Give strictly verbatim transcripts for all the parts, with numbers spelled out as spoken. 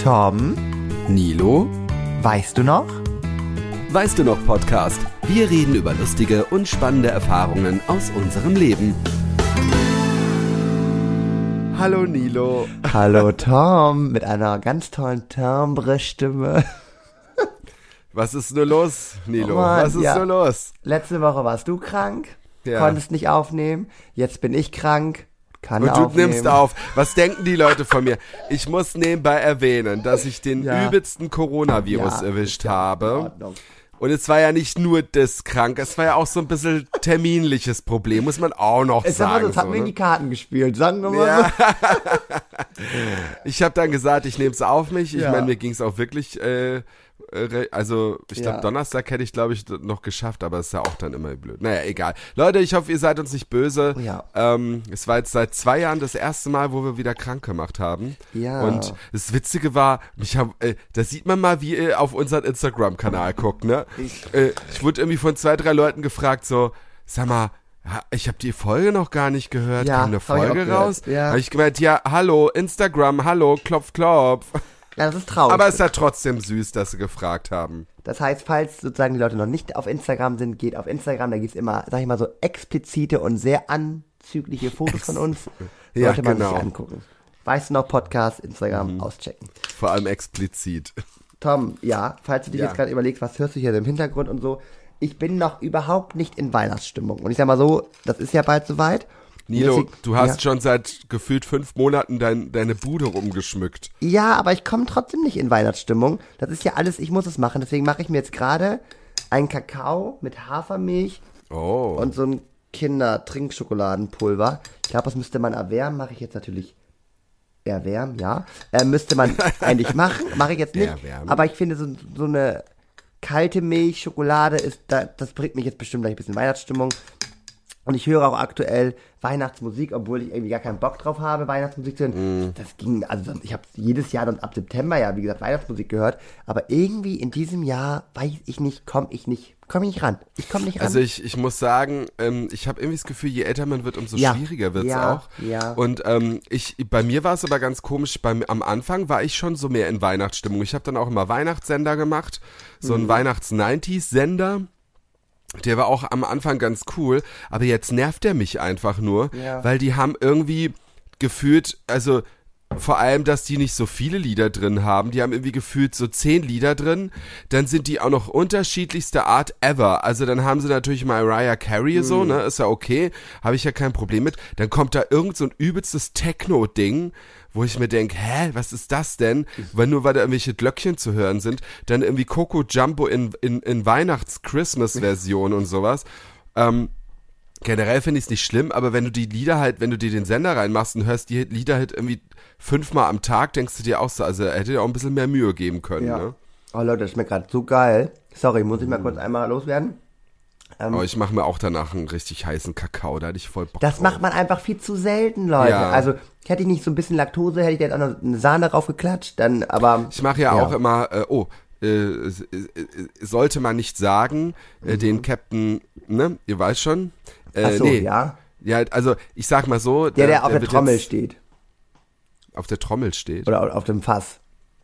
Tom, Nilo, weißt du noch? Weißt du noch Podcast? Wir reden über lustige und spannende Erfahrungen aus unserem Leben. Hallo Nilo. Hallo Tom, mit einer ganz tollen Timbre-Stimme. Was ist nur los, Nilo? Oh Mann, Was ist ja. nur los? Letzte Woche warst du krank, Ja. konntest nicht aufnehmen. Jetzt bin ich krank, kann Und du aufnehmen. nimmst auf. Was denken die Leute von mir? Ich muss nebenbei erwähnen, dass ich den Ja. übelsten Coronavirus Ja, erwischt ist ja in habe. Ordnung. Und es war ja nicht nur das krank, es war ja auch so ein bisschen terminliches Problem, muss man auch noch Es, sag mal so, sagen. es hat so, mir in ne? die Karten gespielt, sagen wir mal Ja. Ich habe dann gesagt, ich nehme es auf mich. Ich Ja. meine, mir ging es auch wirklich, äh, äh, also ich glaube, Ja. Donnerstag hätte ich, glaube ich, noch geschafft, aber es ist ja auch dann immer blöd. Naja, egal. Leute, ich hoffe, ihr seid uns nicht böse. Ja. Ähm, es war jetzt seit zwei Jahren das erste Mal, wo wir wieder krank gemacht haben. Ja. Und das Witzige war, mich hab, äh, da sieht man mal, wie ihr auf unseren Instagram-Kanal guckt, ne? Ich- Äh, ich wurde irgendwie von zwei, drei Leuten gefragt, so, sag mal, ja, ich habe die Folge noch gar nicht gehört. Ja, Kam eine hab ich auch Folge gehört. raus? Ja. Habe ich gemeint, ja, hallo, Instagram, hallo, klopf, klopf. Ja, das ist traurig. Aber es ist ja trotzdem süß, dass sie gefragt haben. Das heißt, falls sozusagen die Leute noch nicht auf Instagram sind, geht auf Instagram, da gibt's immer, sag ich mal so, explizite und sehr anzügliche Fotos von uns. Ja, Sollte man genau. sich angucken. Weißt du noch, Podcast, Instagram, auschecken. Vor allem explizit. Tom, ja, falls du dich Ja. jetzt gerade überlegst, was hörst du hier im Hintergrund und so, ich bin noch überhaupt nicht in Weihnachtsstimmung. Und ich sag mal so, das ist ja bald soweit. Nilo, Deswegen- du hast ja. schon seit gefühlt fünf Monaten dein, deine Bude rumgeschmückt. Ja, aber ich komme trotzdem nicht in Weihnachtsstimmung. Das ist ja alles, ich muss es machen. Deswegen mache ich mir jetzt gerade einen Kakao mit Hafermilch Oh. und so ein Kinder-Trinkschokoladenpulver. Ich glaube, das müsste man erwärmen. Mache ich jetzt natürlich erwärmen, ja. Äh, müsste man eigentlich machen. Mache ich jetzt nicht. Erwärmen. Aber ich finde, so, so eine kalte Milch, Schokolade, ist da, das bringt mich jetzt bestimmt gleich ein bisschen Weihnachtsstimmung. Und ich höre auch aktuell Weihnachtsmusik, obwohl ich irgendwie gar keinen Bock drauf habe, Weihnachtsmusik zu hören. Mm. Das ging, also ich habe jedes Jahr dann ab September ja, wie gesagt, Weihnachtsmusik gehört. Aber irgendwie in diesem Jahr, weiß ich nicht, komme ich nicht, komme ich nicht ran. Ich komme nicht ran. Also ich, ich muss sagen, ähm, ich habe irgendwie das Gefühl, je älter man wird, umso Ja. schwieriger wird's Ja, auch. ja. Und ähm, ich, bei mir war es aber ganz komisch, beim, am Anfang war ich schon so mehr in Weihnachtsstimmung. Ich habe dann auch immer Weihnachtssender gemacht, so Mhm. ein Weihnachts-Nineties-Sender. Der war auch am Anfang ganz cool, aber jetzt nervt er mich einfach nur, Ja. weil die haben irgendwie gefühlt, also vor allem, dass die nicht so viele Lieder drin haben, die haben irgendwie gefühlt so zehn Lieder drin, dann sind die auch noch unterschiedlichste Art ever, also dann haben sie natürlich Mariah Carey so, ne, ist ja okay, habe ich ja kein Problem mit, dann kommt da irgend so ein übelstes Techno-Ding, wo ich mir denke, hä, was ist das denn? Weil nur weil da irgendwelche Glöckchen zu hören sind, dann irgendwie Coco Jumbo in, in, in Weihnachts-Christmas-Version und sowas. Ähm, generell finde ich es nicht schlimm, aber wenn du die Lieder halt, wenn du dir den Sender reinmachst und hörst die Lieder halt irgendwie fünfmal am Tag, denkst du dir auch so, also er hätte dir auch ein bisschen mehr Mühe geben können, ja. ne? Oh Leute, das schmeckt gerade so geil. Sorry, muss ich mal kurz einmal loswerden? Ähm, Aber ich mache mir auch danach einen richtig heißen Kakao, da hatte ich voll Bock Das drauf. macht man einfach viel zu selten, Leute. Ja. Also hätte ich nicht so ein bisschen Laktose, hätte ich da jetzt auch noch eine Sahne drauf geklatscht, dann, aber... Ich mache ja, Ja. auch immer, äh, oh, äh, äh, äh, sollte man nicht sagen, äh, den Captain, ne, ihr weißt schon. Äh, Mhm. Ach so, nee. ja. Ja, also ich sag mal so. Der, der auf der wird Trommel jetzt steht. Auf der Trommel steht. Oder auf dem Fass.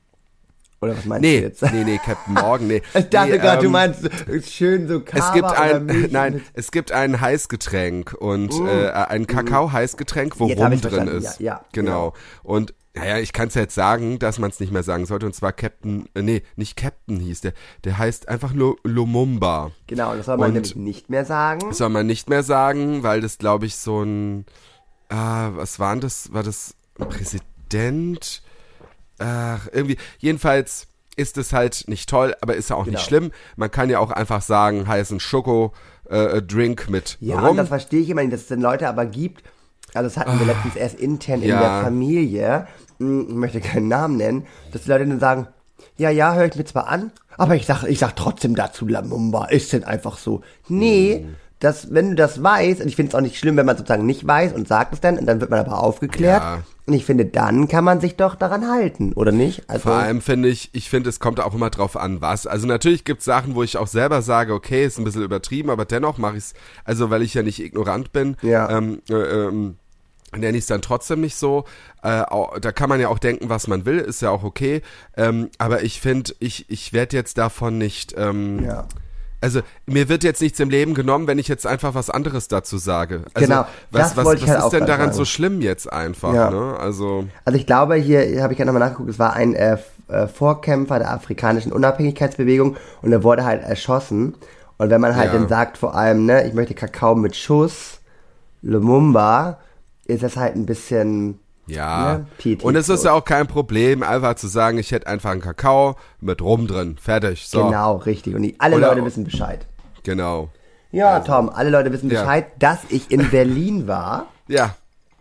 Oder was meinst Nee, du jetzt? nee, nee, Captain Morgan, nee. Ich dachte nee, gerade, du ähm, meinst schön so Kava Es gibt oder ein, Milch nein, mit- es gibt ein Heißgetränk und äh, ein Kakao-Heißgetränk, wo Mm. Jetzt hab Rum ich's drin verstanden, ist. ja, ja, genau. Und naja, ich kann es ja jetzt sagen, dass man es nicht mehr sagen sollte. Und zwar Captain, äh, nee, nicht Captain hieß der. Der heißt einfach nur Lumumba. Genau, das soll man Und- nämlich nicht mehr sagen. Soll man nicht mehr sagen, weil das, glaube ich, so ein, ah, was war denn das? War das ein Präsident? Ach, irgendwie, jedenfalls ist es halt nicht toll, aber ist ja auch Genau. nicht schlimm. Man kann ja auch einfach sagen, heißen Schoko, äh, Drink mit Ja, und Rum. das verstehe ich immer nicht, dass es den Leute aber gibt. Also das hatten wir letztens erst intern in Ja. der Familie. Hm, Ich möchte keinen Namen nennen. Dass die Leute dann sagen, ja, ja, höre ich mir zwar an, aber ich sag, ich sag trotzdem dazu Lamumba. Ist denn einfach so. Nee, Mhm. das, wenn du das weißt, und ich finde es auch nicht schlimm, wenn man sozusagen nicht weiß und sagt es dann, und dann wird man aber aufgeklärt. Ja. Und ich finde, dann kann man sich doch daran halten, oder nicht? Also, Vor allem finde ich, ich finde, es kommt auch immer drauf an, was. Also natürlich gibt es Sachen, wo ich auch selber sage, okay, ist ein bisschen übertrieben, aber dennoch mache ich es, also weil ich ja nicht ignorant bin, Ja. ähm, äh, ähm, nenne ich es dann trotzdem nicht so. Äh, auch, da kann man ja auch denken, was man will, ist ja auch okay. Ähm, aber ich finde, ich, ich werde jetzt davon nicht... Ähm, Ja. Also mir wird jetzt nichts im Leben genommen, wenn ich jetzt einfach was anderes dazu sage. Also, Genau, was, das was, wollte was ich halt ist auch denn gerade daran sagen. so schlimm jetzt einfach? Ja. Ne? Also Also ich glaube, hier habe ich gerade nochmal nachgeguckt, es war ein äh, F- äh, Vorkämpfer der afrikanischen Unabhängigkeitsbewegung und er wurde halt erschossen. Und wenn man halt Ja. dann sagt, vor allem, ne, ich möchte Kakao mit Schuss, Lumumba, ist das halt ein bisschen... ja. Ne, pietätlos. Und es ist ja auch kein Problem, einfach zu sagen, ich hätte einfach einen Kakao mit Rum drin. Fertig. So. Genau, richtig. Und die, alle Oder- Leute wissen Bescheid. Genau. Ja, Tom, alle Leute wissen Ja. Bescheid, dass ich in Berlin war. Ja.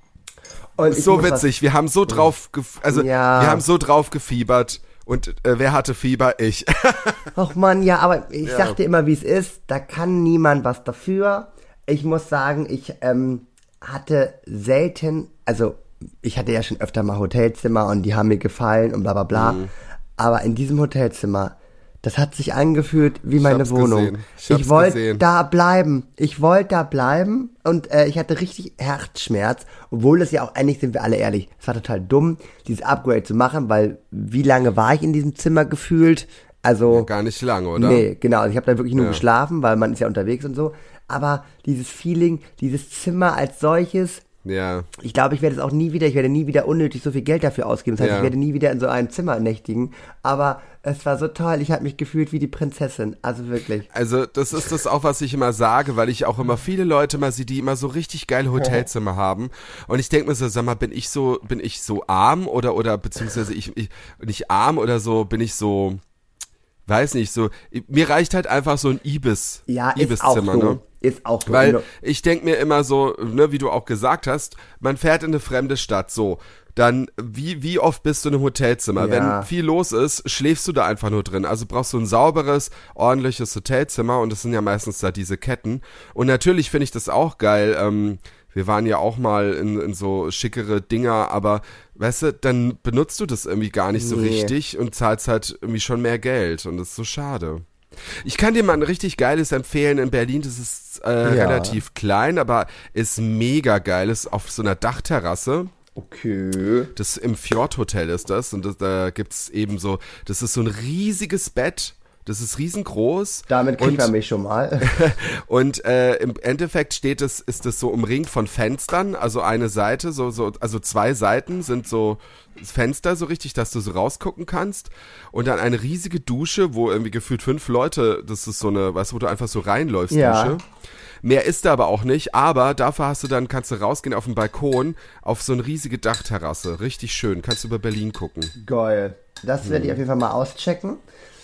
Und Ist ich so muss was- witzig. Wir haben so drauf, gef- also Ja. wir haben so drauf gefiebert. Und äh, wer hatte Fieber? Ich. Ach man, ja, aber ich Ja. sag dir immer, wie es ist. Da kann niemand was dafür. Ich muss sagen, ich ähm, hatte selten, also ich hatte ja schon öfter mal Hotelzimmer und die haben mir gefallen und bla bla bla. Mhm. Aber in diesem Hotelzimmer, das hat sich angefühlt wie meine hab's Wohnung. gesehen. Ich hab's Ich wollte gesehen. da bleiben. Ich wollte da bleiben und äh, ich hatte richtig Herzschmerz, obwohl es ja auch, eigentlich sind wir alle ehrlich, es war total dumm, dieses Upgrade zu machen, weil wie lange war ich in diesem Zimmer gefühlt? Also Gar nicht lange, oder? nee, genau, also ich habe da wirklich nur Ja. geschlafen, weil man ist ja unterwegs und so, aber dieses Feeling, dieses Zimmer als solches, Ja. ich glaube, ich werde es auch nie wieder, ich werde nie wieder unnötig so viel Geld dafür ausgeben. Das heißt, Ja. ich werde nie wieder in so einem Zimmer nächtigen. Aber es war so toll, ich habe mich gefühlt wie die Prinzessin. Also wirklich. Also das ist das auch, was ich immer sage, weil ich auch immer viele Leute mal sehe, die immer so richtig geile Hotelzimmer haben. Und ich denke mir so, sag mal, bin ich so, bin ich so arm oder oder beziehungsweise ich, ich nicht arm oder so, bin ich so, weiß nicht, so, mir reicht halt einfach so ein Ibis, Ja, ist auch Ibis-Zimmer, so. ne? Ist auch so. Weil ich denk mir immer so, ne, wie du auch gesagt hast, man fährt in eine fremde Stadt, so. Dann, wie, wie oft bist du in einem Hotelzimmer? Ja. Wenn viel los ist, schläfst du da einfach nur drin. Also brauchst du ein sauberes, ordentliches Hotelzimmer und das sind ja meistens da diese Ketten. Und natürlich finde ich das auch geil. Ähm, wir waren ja auch mal in, in so schickere Dinger, aber weißt du, dann benutzt du das irgendwie gar nicht so Nee. richtig und zahlst halt irgendwie schon mehr Geld und das ist so schade. Ich kann dir mal ein richtig geiles empfehlen in Berlin, das ist äh, Ja. relativ klein, aber ist mega geil, ist auf so einer Dachterrasse. Okay. Das im Fjordhotel ist das und das, da gibt's eben so, das ist so ein riesiges Bett, das ist riesengroß. Damit kriegt und, man mich schon mal. und äh, im Endeffekt steht es, ist es so umringt von Fenstern, also eine Seite, so, so, also zwei Seiten sind so Fenster so richtig, dass du so rausgucken kannst und dann eine riesige Dusche, wo irgendwie gefühlt fünf Leute, das ist so eine, weißt du, wo du einfach so reinläufst, Ja. Dusche. Mehr ist da aber auch nicht, aber dafür hast du dann, kannst du rausgehen auf den Balkon, auf so eine riesige Dachterrasse. Richtig schön, kannst du über Berlin gucken. Geil. Das werde ich auf jeden Fall mal auschecken.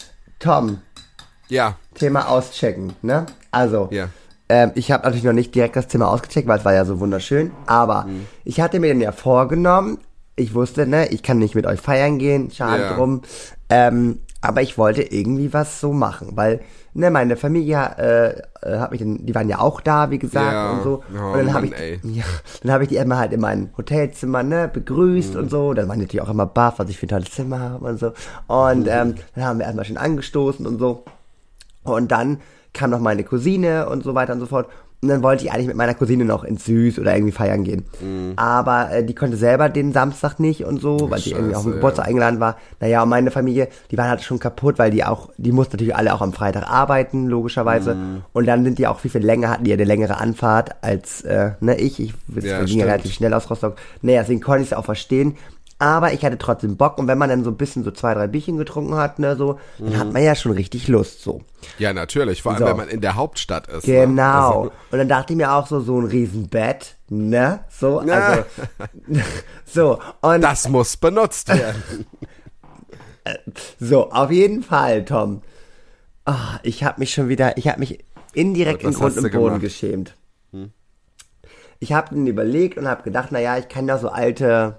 Tom, Ja, Thema auschecken, ne? Also, ja. ähm, ich habe natürlich noch nicht direkt das Thema ausgecheckt, weil es war ja so wunderschön. Aber Mhm. ich hatte mir dann ja vorgenommen, ich wusste, ne, ich kann nicht mit euch feiern gehen, schade Ja. drum. Ähm, aber ich wollte irgendwie was so machen, weil, ne, meine Familie äh, äh, hat mich dann, die waren ja auch da, wie gesagt, Ja. und so. Oh, und dann habe Mann, ich, ey. ja, dann habe ich die immer halt in mein Hotelzimmer, ne, begrüßt Mhm. und so. Dann waren die natürlich auch immer baff, was ich für ein tolles Zimmer habe und so. Und ähm, dann haben wir erstmal schön angestoßen und so. Und dann kam noch meine Cousine und so weiter und so fort. Und dann wollte ich eigentlich mit meiner Cousine noch ins Süß oder irgendwie feiern gehen. Aber äh, die konnte selber den Samstag nicht und so, weil die irgendwie auf den Scheiße, Geburtstag ja. eingeladen war. Naja, und meine Familie, die waren halt schon kaputt, weil die auch, die mussten natürlich alle auch am Freitag arbeiten, logischerweise. Und dann sind die auch viel, viel länger, hatten die ja eine längere Anfahrt als äh, ne, ich. Ich wir Ja, ging ja stimmt. relativ schnell aus Rostock. Naja, deswegen konnte ich es auch verstehen. Aber ich hatte trotzdem Bock und wenn man dann so ein bisschen so zwei, drei Bierchen getrunken hat, ne, so, dann hat man ja schon richtig Lust, so. Ja, natürlich, vor allem, So. wenn man in der Hauptstadt ist. Ne? Genau. Also, Und dann dachte ich mir auch so, so ein Riesenbett, ne, so, Ja. also, so, und das muss benutzt werden. so, auf jeden Fall, Tom. Ah, ich habe mich schon wieder, ich habe mich indirekt Was in Grund hast du und Boden gemacht? geschämt. Ich habe dann überlegt und habe gedacht, naja, ich kann ja so alte,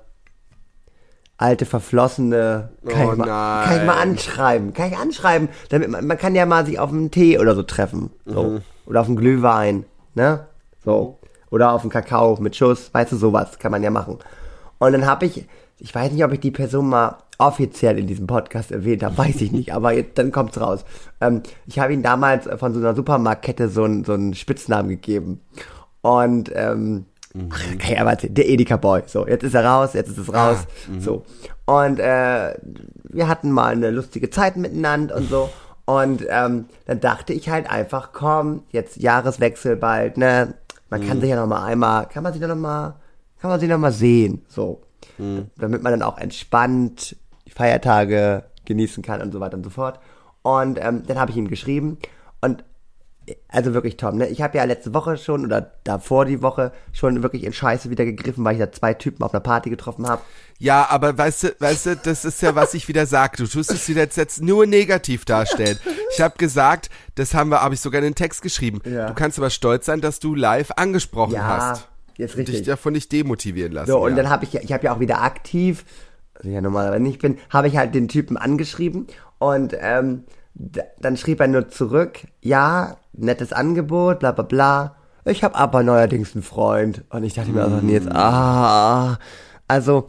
alte verflossene, kann, Oh ich mal, nein. kann ich mal anschreiben, kann ich anschreiben, damit man, man kann ja mal sich auf einen Tee oder so treffen, so, Mhm. oder auf einen Glühwein, ne, so, oder auf einen Kakao mit Schuss, weißt du, sowas kann man ja machen. Und dann habe ich, ich weiß nicht, ob ich die Person mal offiziell in diesem Podcast erwähnt habe, weiß ich nicht, aber jetzt, dann kommt's raus. Ähm, ich habe ihm damals von so einer Supermarktkette so einen, so einen Spitznamen gegeben. Und ähm, Ach, okay, aber der Edeka-Boy. So, jetzt ist er raus, jetzt ist es raus. Ah, so. Und äh, wir hatten mal eine lustige Zeit miteinander und so. Und ähm, dann dachte ich halt einfach, komm, jetzt Jahreswechsel bald, ne? Man mhm. kann sich ja noch mal einmal, kann man sich noch mal, kann man sich noch mal sehen, so. Mhm. Damit man dann auch entspannt die Feiertage genießen kann und so weiter und so fort. Und ähm, dann habe ich ihm geschrieben und also wirklich Tom, ne? Ich habe ja letzte Woche schon oder davor die Woche schon wirklich in Scheiße wieder gegriffen, weil ich da zwei Typen auf einer Party getroffen habe. Ja, aber weißt du, weißt du, das ist ja, was ich wieder sag. Du tust es jetzt, jetzt nur negativ darstellen. Ich habe gesagt, das haben wir, habe ich sogar in den Text geschrieben. Ja. Du kannst aber stolz sein, dass du live angesprochen ja, hast. Jetzt richtig. Und dich davon nicht demotivieren lassen. So, und ja. dann habe ich ja, ich habe ja auch wieder aktiv, also ja normalerweise nicht bin, habe ich halt den Typen angeschrieben und ähm, d- dann schrieb er nur zurück, ja, nettes Angebot, bla bla bla. Ich habe aber neuerdings einen Freund. Und ich dachte mir also, nee, jetzt, ah, also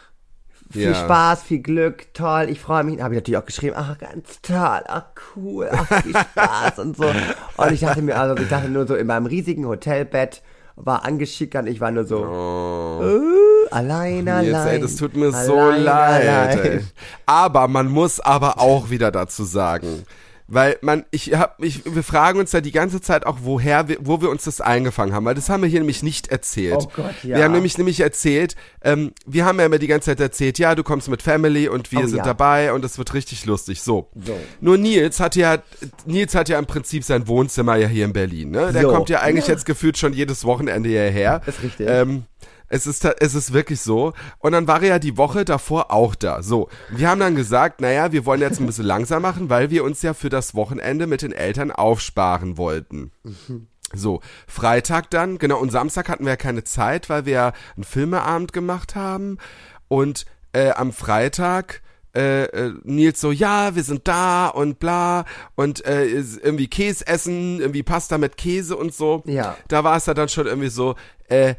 viel ja. Spaß, viel Glück, toll, ich freue mich. Habe ich natürlich auch geschrieben, ach, ganz toll, ach, cool, ach, viel Spaß und so. Und ich dachte mir, also ich dachte nur so in meinem riesigen Hotelbett, war angeschickert, ich war nur so, oh. uh, allein, allein. Jetzt, ey, das tut mir allein, so leid, allein. Ey. Aber man muss aber auch wieder dazu sagen, weil man, ich hab, ich, wir fragen uns ja die ganze Zeit auch, woher wir, wo wir uns das eingefangen haben, weil das haben wir hier nämlich nicht erzählt. Oh Gott, ja. Wir haben nämlich, nämlich erzählt, ähm, wir haben ja immer die ganze Zeit erzählt, ja, du kommst mit Family und wir oh, sind ja. dabei und es wird richtig lustig, so. so. Nur Nils hat ja, Nils hat ja im Prinzip sein Wohnzimmer ja hier in Berlin, ne? Der so. kommt ja eigentlich ja. jetzt gefühlt schon jedes Wochenende hierher. Das ist richtig. Ähm, Es ist, es ist wirklich so. Und dann war er ja die Woche davor auch da. So. Wir haben dann gesagt, naja, wir wollen jetzt ein bisschen langsam machen, weil wir uns ja für das Wochenende mit den Eltern aufsparen wollten. Mhm. So. Freitag dann, genau, und Samstag hatten wir ja keine Zeit, weil wir ja einen Filmeabend gemacht haben. Und äh, am Freitag Äh, äh, Nils so, ja, wir sind da und bla und äh, irgendwie Käse essen, irgendwie Pasta mit Käse und so. Ja. Da war es ja dann schon irgendwie so, äh,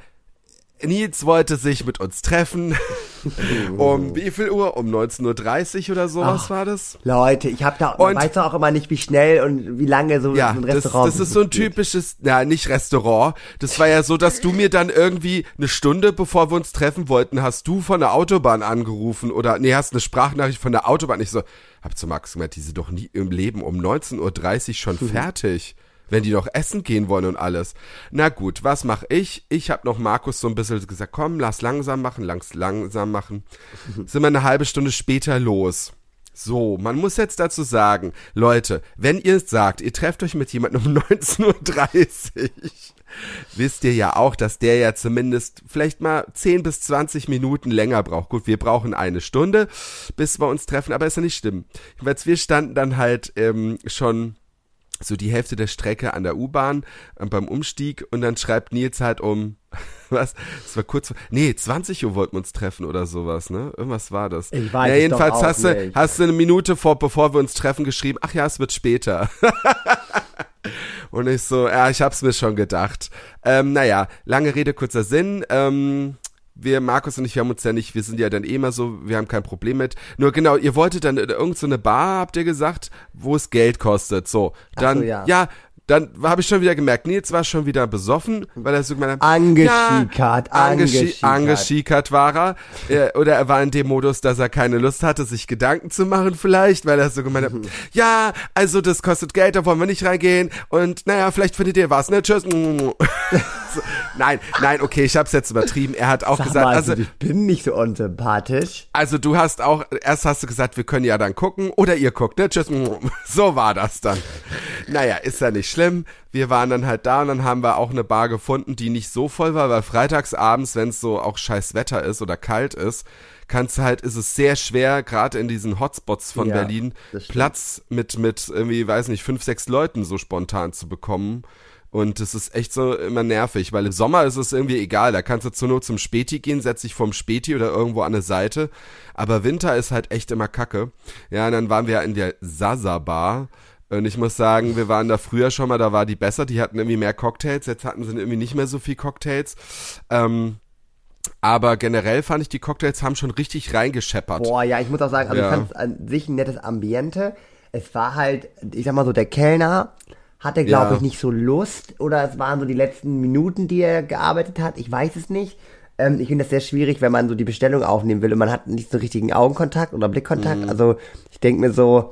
Nils wollte sich mit uns treffen. Um wie viel Uhr? Um neunzehn Uhr dreißig oder sowas Ach, war das? Leute, ich hab da, man weiß doch auch immer nicht, wie schnell und wie lange so ja, ein Restaurant das, das ist so ein typisches, ja, nicht Restaurant. Das war ja so, dass du mir dann irgendwie eine Stunde, bevor wir uns treffen wollten, hast du von der Autobahn angerufen oder, nee, hast eine Sprachnachricht von der Autobahn. Ich so, hab zu Max gesagt, die sind doch nie im Leben um neunzehn Uhr dreißig schon fertig. Wenn die doch essen gehen wollen und alles. Na gut, was mache ich? Ich habe noch Markus so ein bisschen gesagt, komm, lass langsam machen, lass langsam machen. Sind wir eine halbe Stunde später los. So, man muss jetzt dazu sagen, Leute, wenn ihr sagt, ihr trefft euch mit jemandem um neunzehn Uhr dreißig, wisst ihr ja auch, dass der ja zumindest vielleicht mal zehn bis zwanzig Minuten länger braucht. Gut, wir brauchen eine Stunde, bis wir uns treffen, aber ist ja nicht schlimm. Weil wir standen dann halt ähm, schon so die Hälfte der Strecke an der U-Bahn äh, beim Umstieg und dann schreibt Nils halt um, was, das war kurz, nee, zwanzig Uhr wollten wir uns treffen oder sowas, ne? Irgendwas war das. Ich weiß ja, es jedenfalls doch auch hast du, nicht. hast du eine Minute vor, bevor wir uns treffen, geschrieben, ach ja, es wird später. Und ich so, ja, ich hab's mir schon gedacht. Ähm, naja, lange Rede, kurzer Sinn, ähm, wir, Markus und ich, wir haben uns ja nicht, wir sind ja dann eh immer so, wir haben kein Problem mit. Nur genau, ihr wolltet dann irgend so eine Bar, habt ihr gesagt, wo es Geld kostet. So, dann, Ach so, ja. ja, dann habe ich schon wieder gemerkt, Nils war schon wieder besoffen, weil er so gemeint hat, Angeschiekert, ja, angeschi- angeschiekert. angeschiekert war er. er. Oder er war in dem Modus, dass er keine Lust hatte, sich Gedanken zu machen vielleicht, weil er so gemeint hat, ja, also das kostet Geld, da wollen wir nicht reingehen und naja, vielleicht findet ihr was, ne, tschüss. So, nein, nein, okay, ich hab's jetzt übertrieben. Er hat auch Sag gesagt, mal, also, ich bin nicht so unsympathisch. also du hast auch, erst hast du gesagt, wir können ja dann gucken oder ihr guckt, ne? Tschüss. So war das dann. Naja, ist ja nicht schlimm. Wir waren dann halt da und dann haben wir auch eine Bar gefunden, die nicht so voll war, weil freitagsabends, wenn es so auch scheiß Wetter ist oder kalt ist, kannst du halt, ist es sehr schwer, gerade in diesen Hotspots von Ja, Berlin, das stimmt. Platz mit, mit irgendwie, weiß nicht, fünf, sechs Leuten so spontan zu bekommen. Und es ist echt so immer nervig, weil im Sommer ist es irgendwie egal, da kannst du zur Not zum Späti gehen, setz dich vorm Späti oder irgendwo an eine Seite, aber Winter ist halt echt immer kacke. Ja, und dann waren wir ja in der Sasa Bar und ich muss sagen, wir waren da früher schon mal, da war die besser, die hatten irgendwie mehr Cocktails, jetzt hatten sie irgendwie nicht mehr so viel Cocktails, ähm, aber generell fand ich, die Cocktails haben schon richtig reingescheppert. Boah, ja, ich muss auch sagen, also Ja. ich fand es an sich ein nettes Ambiente. Es war halt, ich sag mal so, der Kellner hatte, glaube Ja. ich, nicht so Lust oder es waren so die letzten Minuten, die er gearbeitet hat. Ich weiß es nicht. Ähm, ich finde das sehr schwierig, wenn man so die Bestellung aufnehmen will und man hat nicht so richtigen Augenkontakt oder Blickkontakt. Mhm. Also ich denke mir so,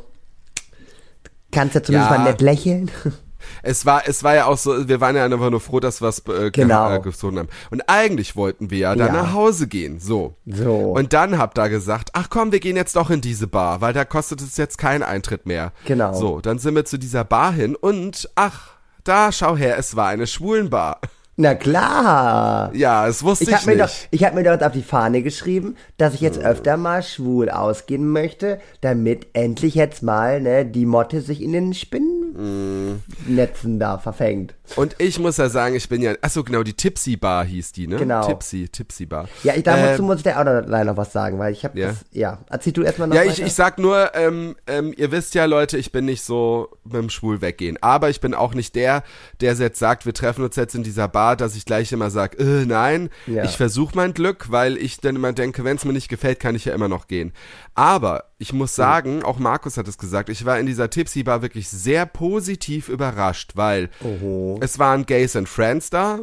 kannst ja zumindest Ja. mal nett lächeln. Es war, es war ja auch so, wir waren ja einfach nur froh, dass wir es äh, Genau. ge- äh, gefunden haben. Und eigentlich wollten wir ja dann Ja. nach Hause gehen, so. So. Und dann habt ihr gesagt, ach komm, wir gehen jetzt doch in diese Bar, weil da kostet es jetzt keinen Eintritt mehr. Genau. So, dann sind wir zu dieser Bar hin und, ach, da, schau her, es war eine Schwulenbar. Na klar. Ja, das wusste Ich ich, habe mir, nicht. doch, ich hab mir dort auf die Fahne geschrieben, dass ich jetzt öfter mal schwul ausgehen möchte, damit endlich jetzt mal ne, die Motte sich in den Spinnennetzen da verfängt. Und ich muss ja sagen, ich bin ja, ach so genau, die Tipsy Bar hieß die, ne? Genau. Tipsy, Tipsy Bar. Ja, ich, dazu Ähm, muss ich dir auch noch, leider noch was sagen, weil ich habe Ja. das, ja, erzähl du erstmal noch Ja, weiter. ich, ich sag nur, ähm, ähm, ihr wisst ja, Leute, ich bin nicht so mit dem Schwul weggehen. Aber ich bin auch nicht der, der jetzt sagt, wir treffen uns jetzt in dieser Bar, dass ich gleich immer sage, äh, nein, Ja. ich versuche mein Glück, weil ich dann immer denke, wenn es mir nicht gefällt, kann ich ja immer noch gehen. Aber ich muss sagen, auch Markus hat es gesagt, ich war in dieser Tipsy Bar wirklich sehr positiv überrascht, weil Oho. es waren Gays and Friends da.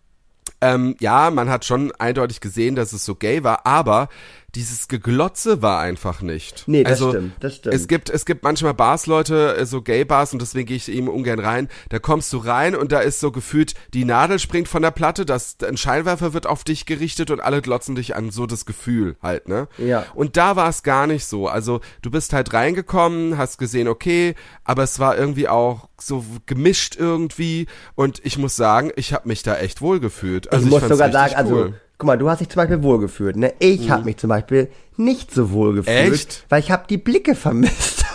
Ähm, ja, man hat schon eindeutig gesehen, dass es so gay war, aber dieses Geglotze war einfach nicht. Nee, das also, stimmt, das stimmt. Es gibt, es gibt manchmal Bars, Leute, äh, so Gay-Bars, und deswegen gehe ich eben ungern rein. Da kommst du rein und da ist so gefühlt, die Nadel springt von der Platte, das, ein Scheinwerfer wird auf dich gerichtet und alle glotzen dich an, so das Gefühl halt, ne? Ja. Und da war es gar nicht so. Also du bist halt reingekommen, hast gesehen, okay, aber es war irgendwie auch so gemischt irgendwie, und ich muss sagen, ich habe mich da echt wohl gefühlt. Also ich muss fand's sogar richtig sagen, also, cool. guck mal, du hast dich zum Beispiel wohlgefühlt, ne? Ich habe mich zum Beispiel nicht so wohlgefühlt, Echt? weil ich habe die Blicke vermisst.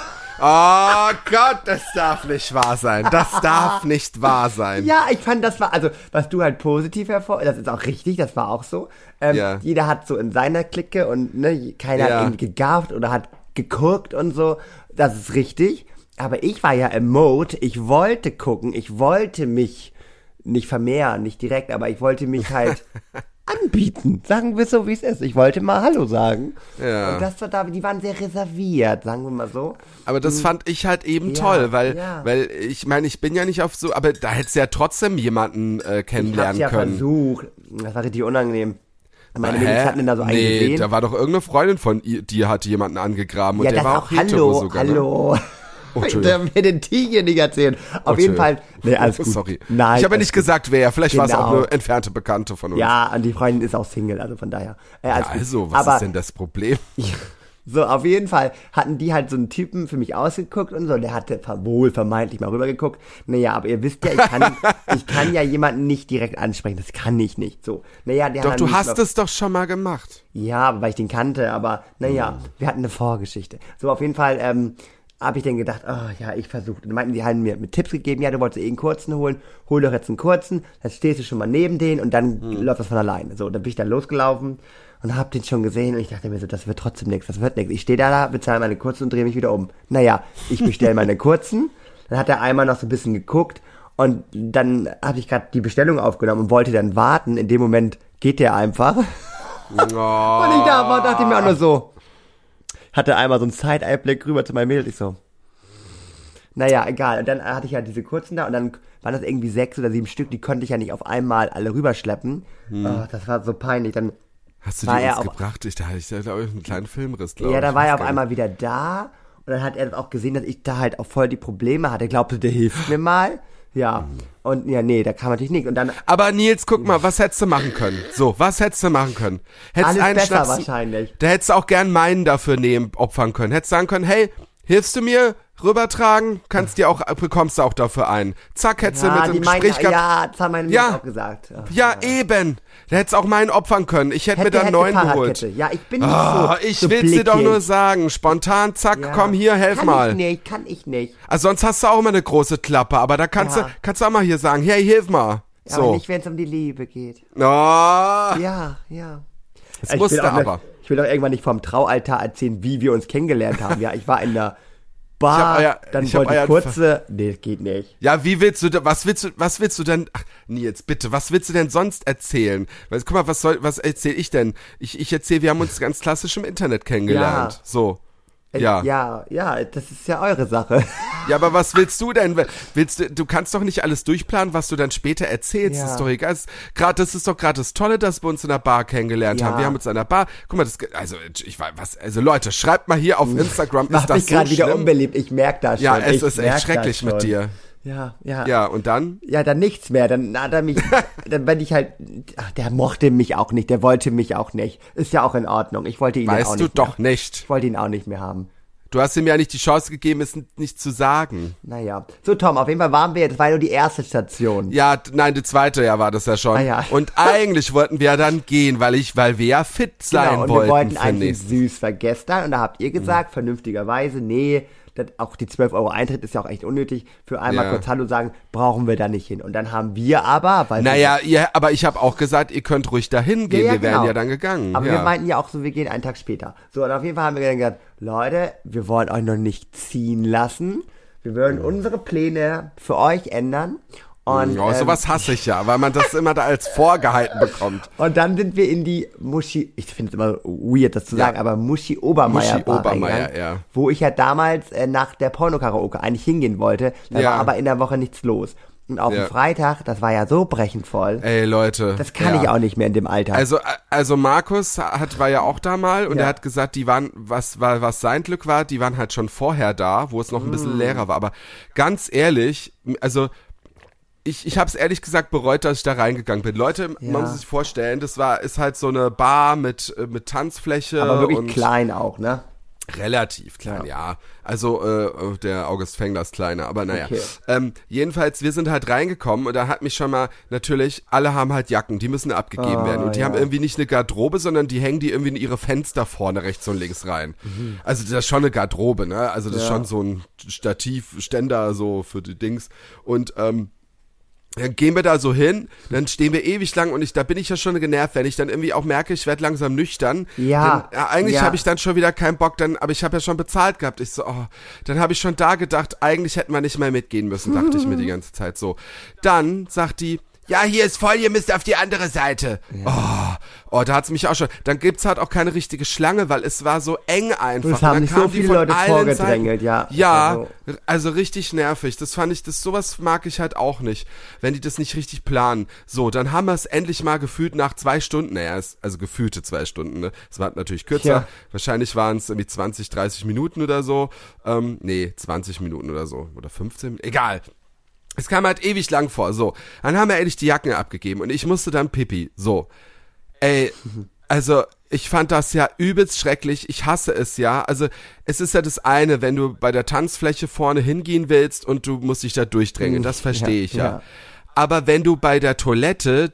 Oh Gott, das darf nicht wahr sein. Das darf nicht wahr sein. Ja, ich fand, das war, also, was du halt positiv hervor, das ist auch richtig, das war auch so. Ähm, Ja. Jeder hat so in seiner Clique und ne, keiner Ja. hat irgendwie gegafft oder hat geguckt und so. Das ist richtig. Aber ich war ja im Mode, ich wollte gucken, ich wollte mich nicht vermehren, nicht direkt, aber ich wollte mich halt anbieten. Sagen wir so, wie es ist. Ich wollte mal Hallo sagen. Ja. Und das war da, die waren sehr reserviert, sagen wir mal so. Aber das fand ich halt eben Hm. Ja, toll, weil, ja. weil ich meine, ich bin ja nicht auf so, aber da hättest du ja trotzdem jemanden äh, Ich hab's kennenlernen ja können. versucht. Das war richtig unangenehm. Meine Hä? Mädels hatten ihn da so einen nee, gesehen. da war doch irgendeine Freundin von ihr, die hat jemanden angegraben und Ja, der das war auch, auch hetero hallo, sogar. Ne? hallo. Oh, Ich Entschuldigung. darf mir den Tiger nicht erzählen. Auf jeden Fall, nee, alles Oh, gut. sorry. Nein. ich habe ja alles nicht gut. gesagt, wer. Vielleicht war es auch Genau. eine entfernte Bekannte von uns. Ja, und die Freundin ist auch Single, also von daher. Äh, Ja, alles gut. also, was Aber, ist denn das Problem? So, auf jeden Fall hatten die halt so einen Typen für mich ausgeguckt und so. Der hatte ver- wohl vermeintlich mal rübergeguckt. Naja, aber ihr wisst ja, ich kann, ich kann ja jemanden nicht direkt ansprechen. Das kann ich nicht. So, naja, der Doch, hat du mich hast mal- es doch schon mal gemacht. Ja, weil ich den kannte, aber naja, wir hatten eine Vorgeschichte. So, auf jeden Fall ähm, habe ich dann gedacht, oh ja, ich versuche. Dann meinten die, haben mir mit Tipps gegeben, ja, du wolltest eh einen kurzen holen, hol doch jetzt einen kurzen, dann stehst du schon mal neben denen und dann läuft das von alleine. So, dann bin ich dann losgelaufen und hab den schon gesehen und ich dachte mir so, das wird trotzdem nichts, das wird nichts. Ich stehe da, da bezahle meine kurzen und drehe mich wieder um. Naja, ich bestelle meine kurzen, dann hat er einmal noch so ein bisschen geguckt und dann habe ich gerade die Bestellung aufgenommen und wollte dann warten. In dem Moment geht der einfach. Oh. Und ich da, dachte ich mir auch nur so, hatte einmal so einen Side-Eye-Blick rüber zu meinem Mädel, ich so, naja, egal. Und dann hatte ich ja diese kurzen da und dann waren das irgendwie sechs oder sieben Stück, die konnte ich ja nicht auf einmal alle rüberschleppen. Oh, das war so peinlich. Dann, Hast du war die er uns auf- gebracht? Ich, da hatte ich, glaube ich, einen kleinen Filmriss, glaube ja, ich. da war Ich er weiß auf gar einmal wieder da und dann hat er auch gesehen, dass ich da halt auch voll die Probleme hatte. Glaubte, der hilft mir mal. Ja. Und ja, nee, da kam natürlich nichts. Und dann Aber Nils, guck mal, was hättest du machen können? So, was hättest du machen können? Hättest alles einen besser Schnaps, wahrscheinlich. da hättest du auch gern meinen dafür nehmen, opfern können. Hättest sagen können, hey, hilfst du mir rübertragen? Kannst dir auch, bekommst du auch dafür einen. Zack, hättest du Ja, mit die dem meinen, Gespräch gehabt. ja, das haben meine Ja. Mädels auch gesagt. Ach, Ja, eben. Da hättest du auch meinen opfern können. Ich hätte, mir hätte, dann hätte neun Fahrradkette. geholt. Ja, ich bin nicht Ah, so ich so will's dir doch blickig. nur sagen. Spontan, zack, Ja. komm hier, helf kann mal. Ich nicht, kann ich nicht. Also sonst hast du auch immer eine große Klappe, aber da kannst Ja. du, kannst du auch mal hier sagen, hey, hilf mal. Ja, aber So. nicht, wenn es um die Liebe geht. Oh, Ja, ja. das Ich musste will auch nicht- aber. Ich will doch irgendwann nicht vom Traualtar erzählen, wie wir uns kennengelernt haben. Ja, ich war in der Bar, Ich hab euer- dann ich hab wollte ich euer- kurze... Nee, das geht nicht. Ja, wie willst du, da- was willst du, was willst du denn, ach, Nils, bitte, was willst du denn sonst erzählen? Weil, guck mal, was soll, was erzähl ich denn? Ich, ich erzähle, wir haben uns ganz klassisch im Internet kennengelernt. Ja. So. Äh, Ja. Ja, ja, das ist ja eure Sache. Ja, aber was willst du denn? Willst du, du kannst doch nicht alles durchplanen, was du dann später erzählst. Ja. Das ist doch egal. Das, grad, das ist doch gerade das Tolle, dass wir uns in der Bar kennengelernt Ja. haben. Wir haben uns in der Bar, guck mal, das, also, ich weiß, was, also Leute, schreibt mal hier auf Instagram, ist Macht das mich so gerade wieder schlimm? unbeliebt, ich merke das schon. Ja, es ich ist merk echt schrecklich das mit schon. dir. Ja, ja. Ja, und dann? Ja, dann nichts mehr. Dann hat er mich, dann bin ich halt, ach, der mochte mich auch nicht, der wollte mich auch nicht. Ist ja auch in Ordnung. Ich wollte ihn auch Weißt nicht du mehr. doch nicht. Ich wollte ihn auch nicht mehr haben. Du hast ihm ja nicht die Chance gegeben, es nicht zu sagen. Naja. So, Tom, auf jeden Fall waren wir, das war nur die erste Station. Ja, d- nein, die zweite ja war das ja schon. Ah, ja. Und eigentlich wollten wir ja dann gehen, weil ich, weil wir ja fit sein Genau, und wollten wir wollten für eigentlich nächsten. süß vergestern und da habt ihr gesagt, vernünftigerweise, nee, das, auch die zwölf Euro Eintritt ist ja auch echt unnötig, für einmal Ja. kurz Hallo sagen, brauchen wir da nicht hin. Und dann haben wir aber, weil Naja, ihr, aber ich habe auch gesagt, ihr könnt ruhig dahin gehen. Ja, ja, wir wären genau. ja dann gegangen. Aber ja. wir meinten ja auch so, wir gehen einen Tag später. So, und auf jeden Fall haben wir dann gesagt, Leute, wir wollen euch noch nicht ziehen lassen. Wir würden unsere Pläne für euch ändern. Und, ja, ähm, sowas hasse ich ja, weil man das immer da als vorgehalten bekommt. und dann sind wir in die Muschi, ich finde es immer weird, das zu Ja. sagen, aber Muschi Obermeier Muschi Bar Obermeier, reingegangen, ja. wo ich ja damals äh, nach der Porno-Karaoke eigentlich hingehen wollte. Da Ja. war aber in der Woche nichts los. Und auf Ja. dem Freitag, das war ja so brechend voll. Ey, Leute. Das kann ja. ich auch nicht mehr in dem Alter. Also, also Markus hat, war ja auch da mal und Ja. er hat gesagt, die waren, was, war, was sein Glück war, die waren halt schon vorher da, wo es noch ein bisschen Mm. leerer war. Aber ganz ehrlich, also, ich, ich habe es ehrlich gesagt bereut, dass ich da reingegangen bin. Leute, Ja. man muss sich vorstellen, das war, ist halt so eine Bar mit, äh, mit Tanzfläche. aber wirklich und klein auch, ne? Relativ klein, ja. Also äh, der August Fengler ist kleiner, aber naja. Okay. Ähm, jedenfalls, wir sind halt reingekommen und da hat mich schon mal, natürlich, alle haben halt Jacken, die müssen abgegeben Ah, werden. Und die ja. haben irgendwie nicht eine Garderobe, sondern die hängen die irgendwie in ihre Fenster vorne rechts und links rein. Also das ist schon eine Garderobe, ne? Also das ist Ja. schon so ein Stativständer so für die Dings. Und ähm, dann gehen wir da so hin, dann stehen wir ewig lang und ich, da bin ich ja schon genervt, wenn ich dann irgendwie auch merke, ich werde langsam nüchtern. Ja, Dann, ja eigentlich ja. habe ich dann schon wieder keinen Bock, dann, aber ich habe ja schon bezahlt gehabt. Ich so, oh, dann habe ich schon da gedacht, eigentlich hätten wir nicht mehr mitgehen müssen, dachte ich mir die ganze Zeit so. Dann sagt die, ja, hier ist voll, ihr müsst auf die andere Seite. Oh, oh, da hat's mich auch schon. Dann gibt's halt auch keine richtige Schlange, weil es war so eng einfach. Es haben Und dann sich so kamen die viele von Leute allen vorgedrängelt, Seiten. ja. Ja, Also- also richtig nervig. Das fand ich, das sowas mag ich halt auch nicht, wenn die das nicht richtig planen. So, dann haben wir es endlich mal gefühlt nach zwei Stunden. Naja, es, also gefühlte zwei Stunden. Ne? Es war natürlich kürzer. Ja. Wahrscheinlich waren es irgendwie zwanzig, dreißig Minuten oder so. Ähm, nee, zwanzig Minuten oder so oder fünfzehn. Egal. Es kam halt ewig lang vor. So, dann haben wir endlich die Jacken abgegeben und ich musste dann pipi. So, ey, also ich fand das ja übelst schrecklich. Ich hasse es ja. Also es ist ja das eine, wenn du bei der Tanzfläche vorne hingehen willst und du musst dich da durchdrängen. Das verstehe Ja, ich ja. ja. Aber wenn du bei der Toilette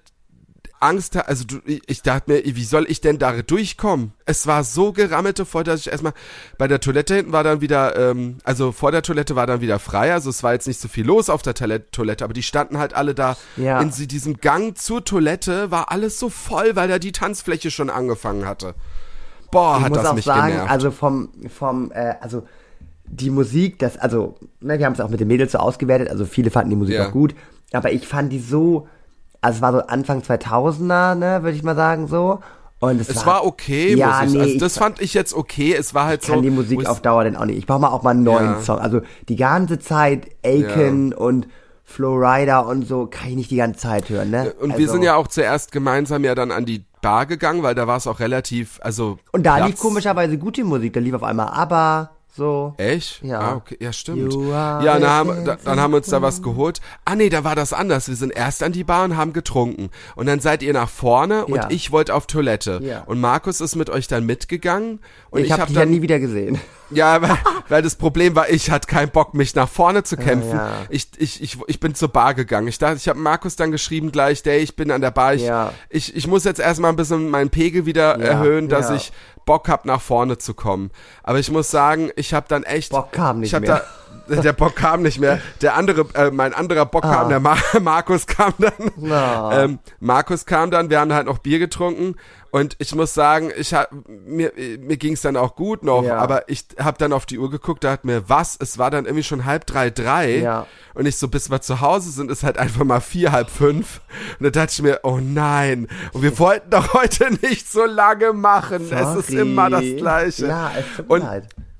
Angst hast, also du, ich dachte mir, wie soll ich denn da durchkommen? Es war so gerammelte voll, dass ich erstmal bei der Toilette hinten war dann wieder, ähm, also vor der Toilette war dann wieder frei, also es war jetzt nicht so viel los auf der Toilette, Toilette aber die standen halt alle da Ja. in sie- diesem Gang zur Toilette, war alles so voll, weil da die Tanzfläche schon angefangen hatte. Boah, ich hat muss das auch mich sagen, genervt. also vom, vom, äh, also die Musik, das, also, ne, wir haben es auch mit den Mädels so ausgewertet, also viele fanden die Musik Ja. auch gut, aber ich fand die so, also es war so Anfang zweitausender, ne, würde ich mal sagen, so. Und es, es war okay, ja, muss ich nee, Also ich das fand ich jetzt okay, es war halt kann so. die wo Musik ich- auf Dauer denn auch nicht. Ich brauche mal auch mal einen neuen Ja. Song. Also die ganze Zeit Aiken und Flowrider und so kann ich nicht die ganze Zeit hören, ne? Und also, wir sind ja auch zuerst gemeinsam ja dann an die Bar gegangen, weil da war es auch relativ, also Und da Platz- lief komischerweise gute Musik. Da lief auf einmal ABBA, so. Echt? Ja. Ah, okay. Ja, stimmt. You are Ja, the dann haben, da, dancing dann haben wir uns da was geholt. Ah, nee, da war das anders. Wir sind erst an die Bar und haben getrunken. Und dann seid ihr nach vorne und Ja. ich wollte auf Toilette. Ja. Und Markus ist mit euch dann mitgegangen. Und ich ich, habe hab dich ja dann, nie wieder gesehen. ja, weil, weil das Problem war, ich hatte keinen Bock, mich nach vorne zu kämpfen. ja. Ich, ich, ich, ich bin zur Bar gegangen. Ich dachte, ich habe Markus dann geschrieben gleich, der, ich bin an der Bar. Ich, Ja. ich, ich muss jetzt erstmal ein bisschen meinen Pegel wieder Ja, erhöhen, dass ja. ich Bock hab, nach vorne zu kommen. Aber ich muss sagen, ich habe dann echt... Bock kam nicht ich hab mehr. Da, der Bock kam nicht mehr. Der andere, äh, mein anderer Bock Ah. kam, der Mar Markus kam dann. Na. Ähm, Markus kam dann, wir haben halt noch Bier getrunken und ich muss sagen, ich hab, mir, mir ging es dann auch gut noch, Ja. aber ich habe dann auf die Uhr geguckt, da hat mir was, es war dann irgendwie schon halb drei, drei Ja. und ich so, bis wir zu Hause sind, ist halt einfach mal vier, halb fünf und da dachte ich mir, oh nein, und wir wollten doch heute nicht so lange machen, es ist Sorry. immer das Gleiche. Ja, es tut mir und leid.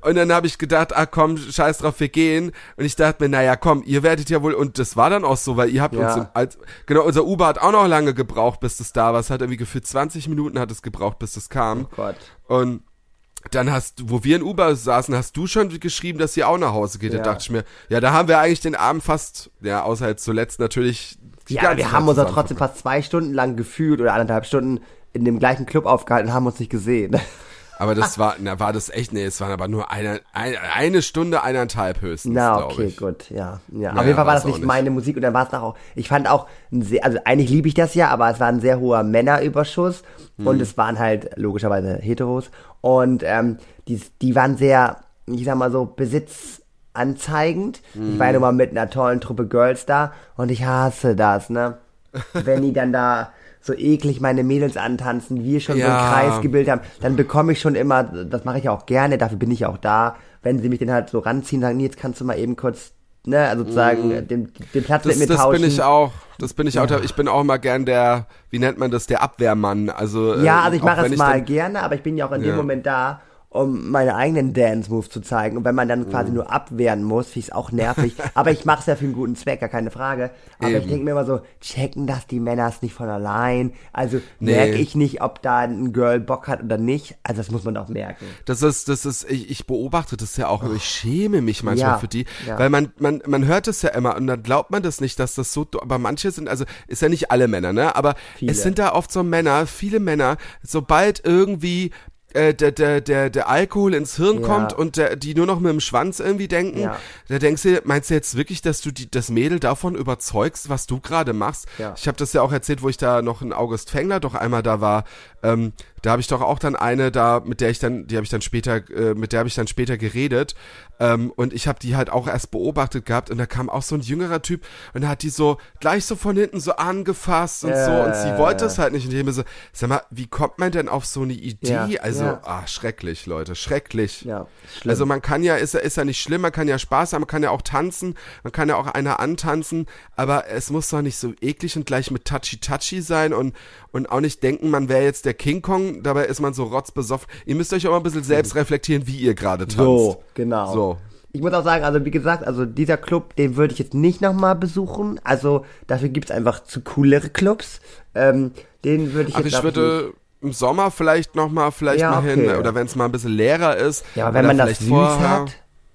Und dann habe ich gedacht, ah komm, scheiß drauf, wir gehen. Und ich dachte mir, naja, komm, ihr werdet ja wohl, und das war dann auch so, weil ihr habt Ja. uns, im, als, genau, unser Uber hat auch noch lange gebraucht, bis das da war. Es hat irgendwie gefühlt zwanzig Minuten hat es gebraucht, bis das kam. Oh Gott. Und dann hast, wo wir in Uber saßen, hast du schon geschrieben, dass ihr auch nach Hause geht. Ja. Da dachte ich mir, ja, da haben wir eigentlich den Abend fast, ja, außer jetzt zuletzt natürlich. die Ja, ganze wir Zeit haben uns ja zusammen trotzdem verbracht. fast zwei Stunden lang gefühlt oder anderthalb Stunden in dem gleichen Club aufgehalten und haben uns nicht gesehen. Aber das war, na, war das echt, nee, es waren aber nur eine, eine, eine Stunde, eineinhalb höchstens, Na, glaube okay, ich. gut, ja. ja. Auf Ja, jeden Fall war war's das nicht, auch nicht. meine Musik und dann war es auch, ich fand auch, ein sehr, also eigentlich liebe ich das ja, aber es war ein sehr hoher Männerüberschuss Hm. und es waren halt logischerweise Heteros und ähm, die, die waren sehr, ich sag mal so, besitzanzeigend. Ich war ja nun mal mit einer tollen Truppe Girls da und ich hasse das, ne? Wenn die dann da so eklig meine Mädels antanzen, wir schon so Ja. einen Kreis gebildet haben, dann bekomme ich schon immer, das mache ich ja auch gerne, dafür bin ich ja auch da, wenn sie mich dann halt so ranziehen, sagen, nee, jetzt kannst du mal eben kurz, ne, also sozusagen den, den Platz Das, mit mir das tauschen. bin ich auch, das bin ich auch, ich bin auch immer gern der, wie nennt man das, der Abwehrmann, also. Ja, äh, also ich auch mache wenn es ich mal dann, gerne, aber ich bin ja auch in Ja. dem Moment da, um meine eigenen Dance-Moves zu zeigen. Und wenn man dann quasi nur abwehren muss, finde ich es auch nervig. Aber ich mache es ja für einen guten Zweck, gar keine Frage. Aber Eben. ich denke mir immer so, checken das die Männer es nicht von allein? Also Nee. merke ich nicht, ob da ein Girl Bock hat oder nicht? Also das muss man doch merken. Das ist, das ist, ich, ich beobachte das ja auch, und ich schäme mich manchmal Ja, für die, ja. weil man, man, man hört es ja immer und dann glaubt man das nicht, dass das so, aber manche sind, also ist ja nicht alle Männer, ne, aber Viele. es sind da oft so Männer, viele Männer, sobald irgendwie äh, der, der, der, der Alkohol ins Hirn Ja. kommt und der, die nur noch mit dem Schwanz irgendwie denken, Ja. da denkst du, meinst du jetzt wirklich, dass du die, das Mädel davon überzeugst, was du gerade machst? Ja. Ich habe das ja auch erzählt, wo ich da noch in August Fengler doch einmal da war, ähm, da habe ich doch auch dann eine da, mit der ich dann, die habe ich dann später, äh, mit der habe ich dann später geredet, ähm, und ich habe die halt auch erst beobachtet gehabt und da kam auch so ein jüngerer Typ und da hat die so gleich so von hinten so angefasst und Äh. so und sie wollte es halt nicht und ich mir so, sag mal, wie kommt man denn auf so eine Idee? Ja, also, ja. ah, schrecklich, Leute, schrecklich. Ja, schlimm. Also man kann ja, ist ja, ist ja nicht schlimm, man kann ja Spaß haben, man kann ja auch tanzen, man kann ja auch einer antanzen, aber es muss doch nicht so eklig und gleich mit Touchy-Touchy sein und, und auch nicht denken, man wäre jetzt der King Kong, dabei ist man so rotzbesoffen. Ihr müsst euch auch mal ein bisschen selbst reflektieren, wie ihr gerade tanzt. So, genau. So. Ich muss auch sagen, also wie gesagt, also dieser Club, den würde ich jetzt nicht nochmal besuchen. Also dafür gibt's einfach zu coolere Clubs. Ähm, den würde ich Ach, jetzt ich glaub würde im Sommer vielleicht nochmal, vielleicht Ja, mal hin, okay. oder wenn es mal ein bisschen leerer ist. Ja, aber wenn oder man das vielleicht süß vorher. hat.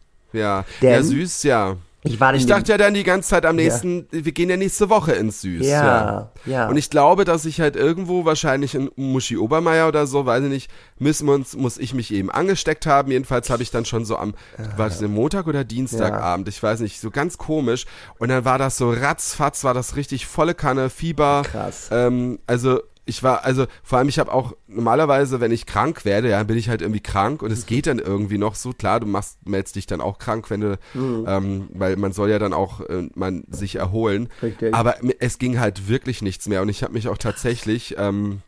Ja, Denn ja, süß, ja. Ich war Ich dachte ja dann die ganze Zeit am nächsten, wir gehen ja nächste Woche ins Süß. Ja, ja. Und ich glaube, dass ich halt irgendwo wahrscheinlich in Muschi Obermeier oder so, weiß ich nicht, müssen wir uns, muss ich mich eben angesteckt haben. Jedenfalls habe ich dann schon so am, war das denn Montag oder Dienstagabend, ich weiß nicht, so ganz komisch. Und dann war das so ratzfatz, war das richtig volle Kanne, Fieber. Krass. Ähm, also ich war, also vor allem ich habe auch normalerweise, wenn ich krank werde, ja, bin ich halt irgendwie krank und es geht dann irgendwie noch so, klar, du machst, meldest dich dann auch krank, wenn du, Mhm. ähm, weil man soll ja dann auch äh, man sich erholen. Richtig. Aber es ging halt wirklich nichts mehr und ich habe mich auch tatsächlich ähm,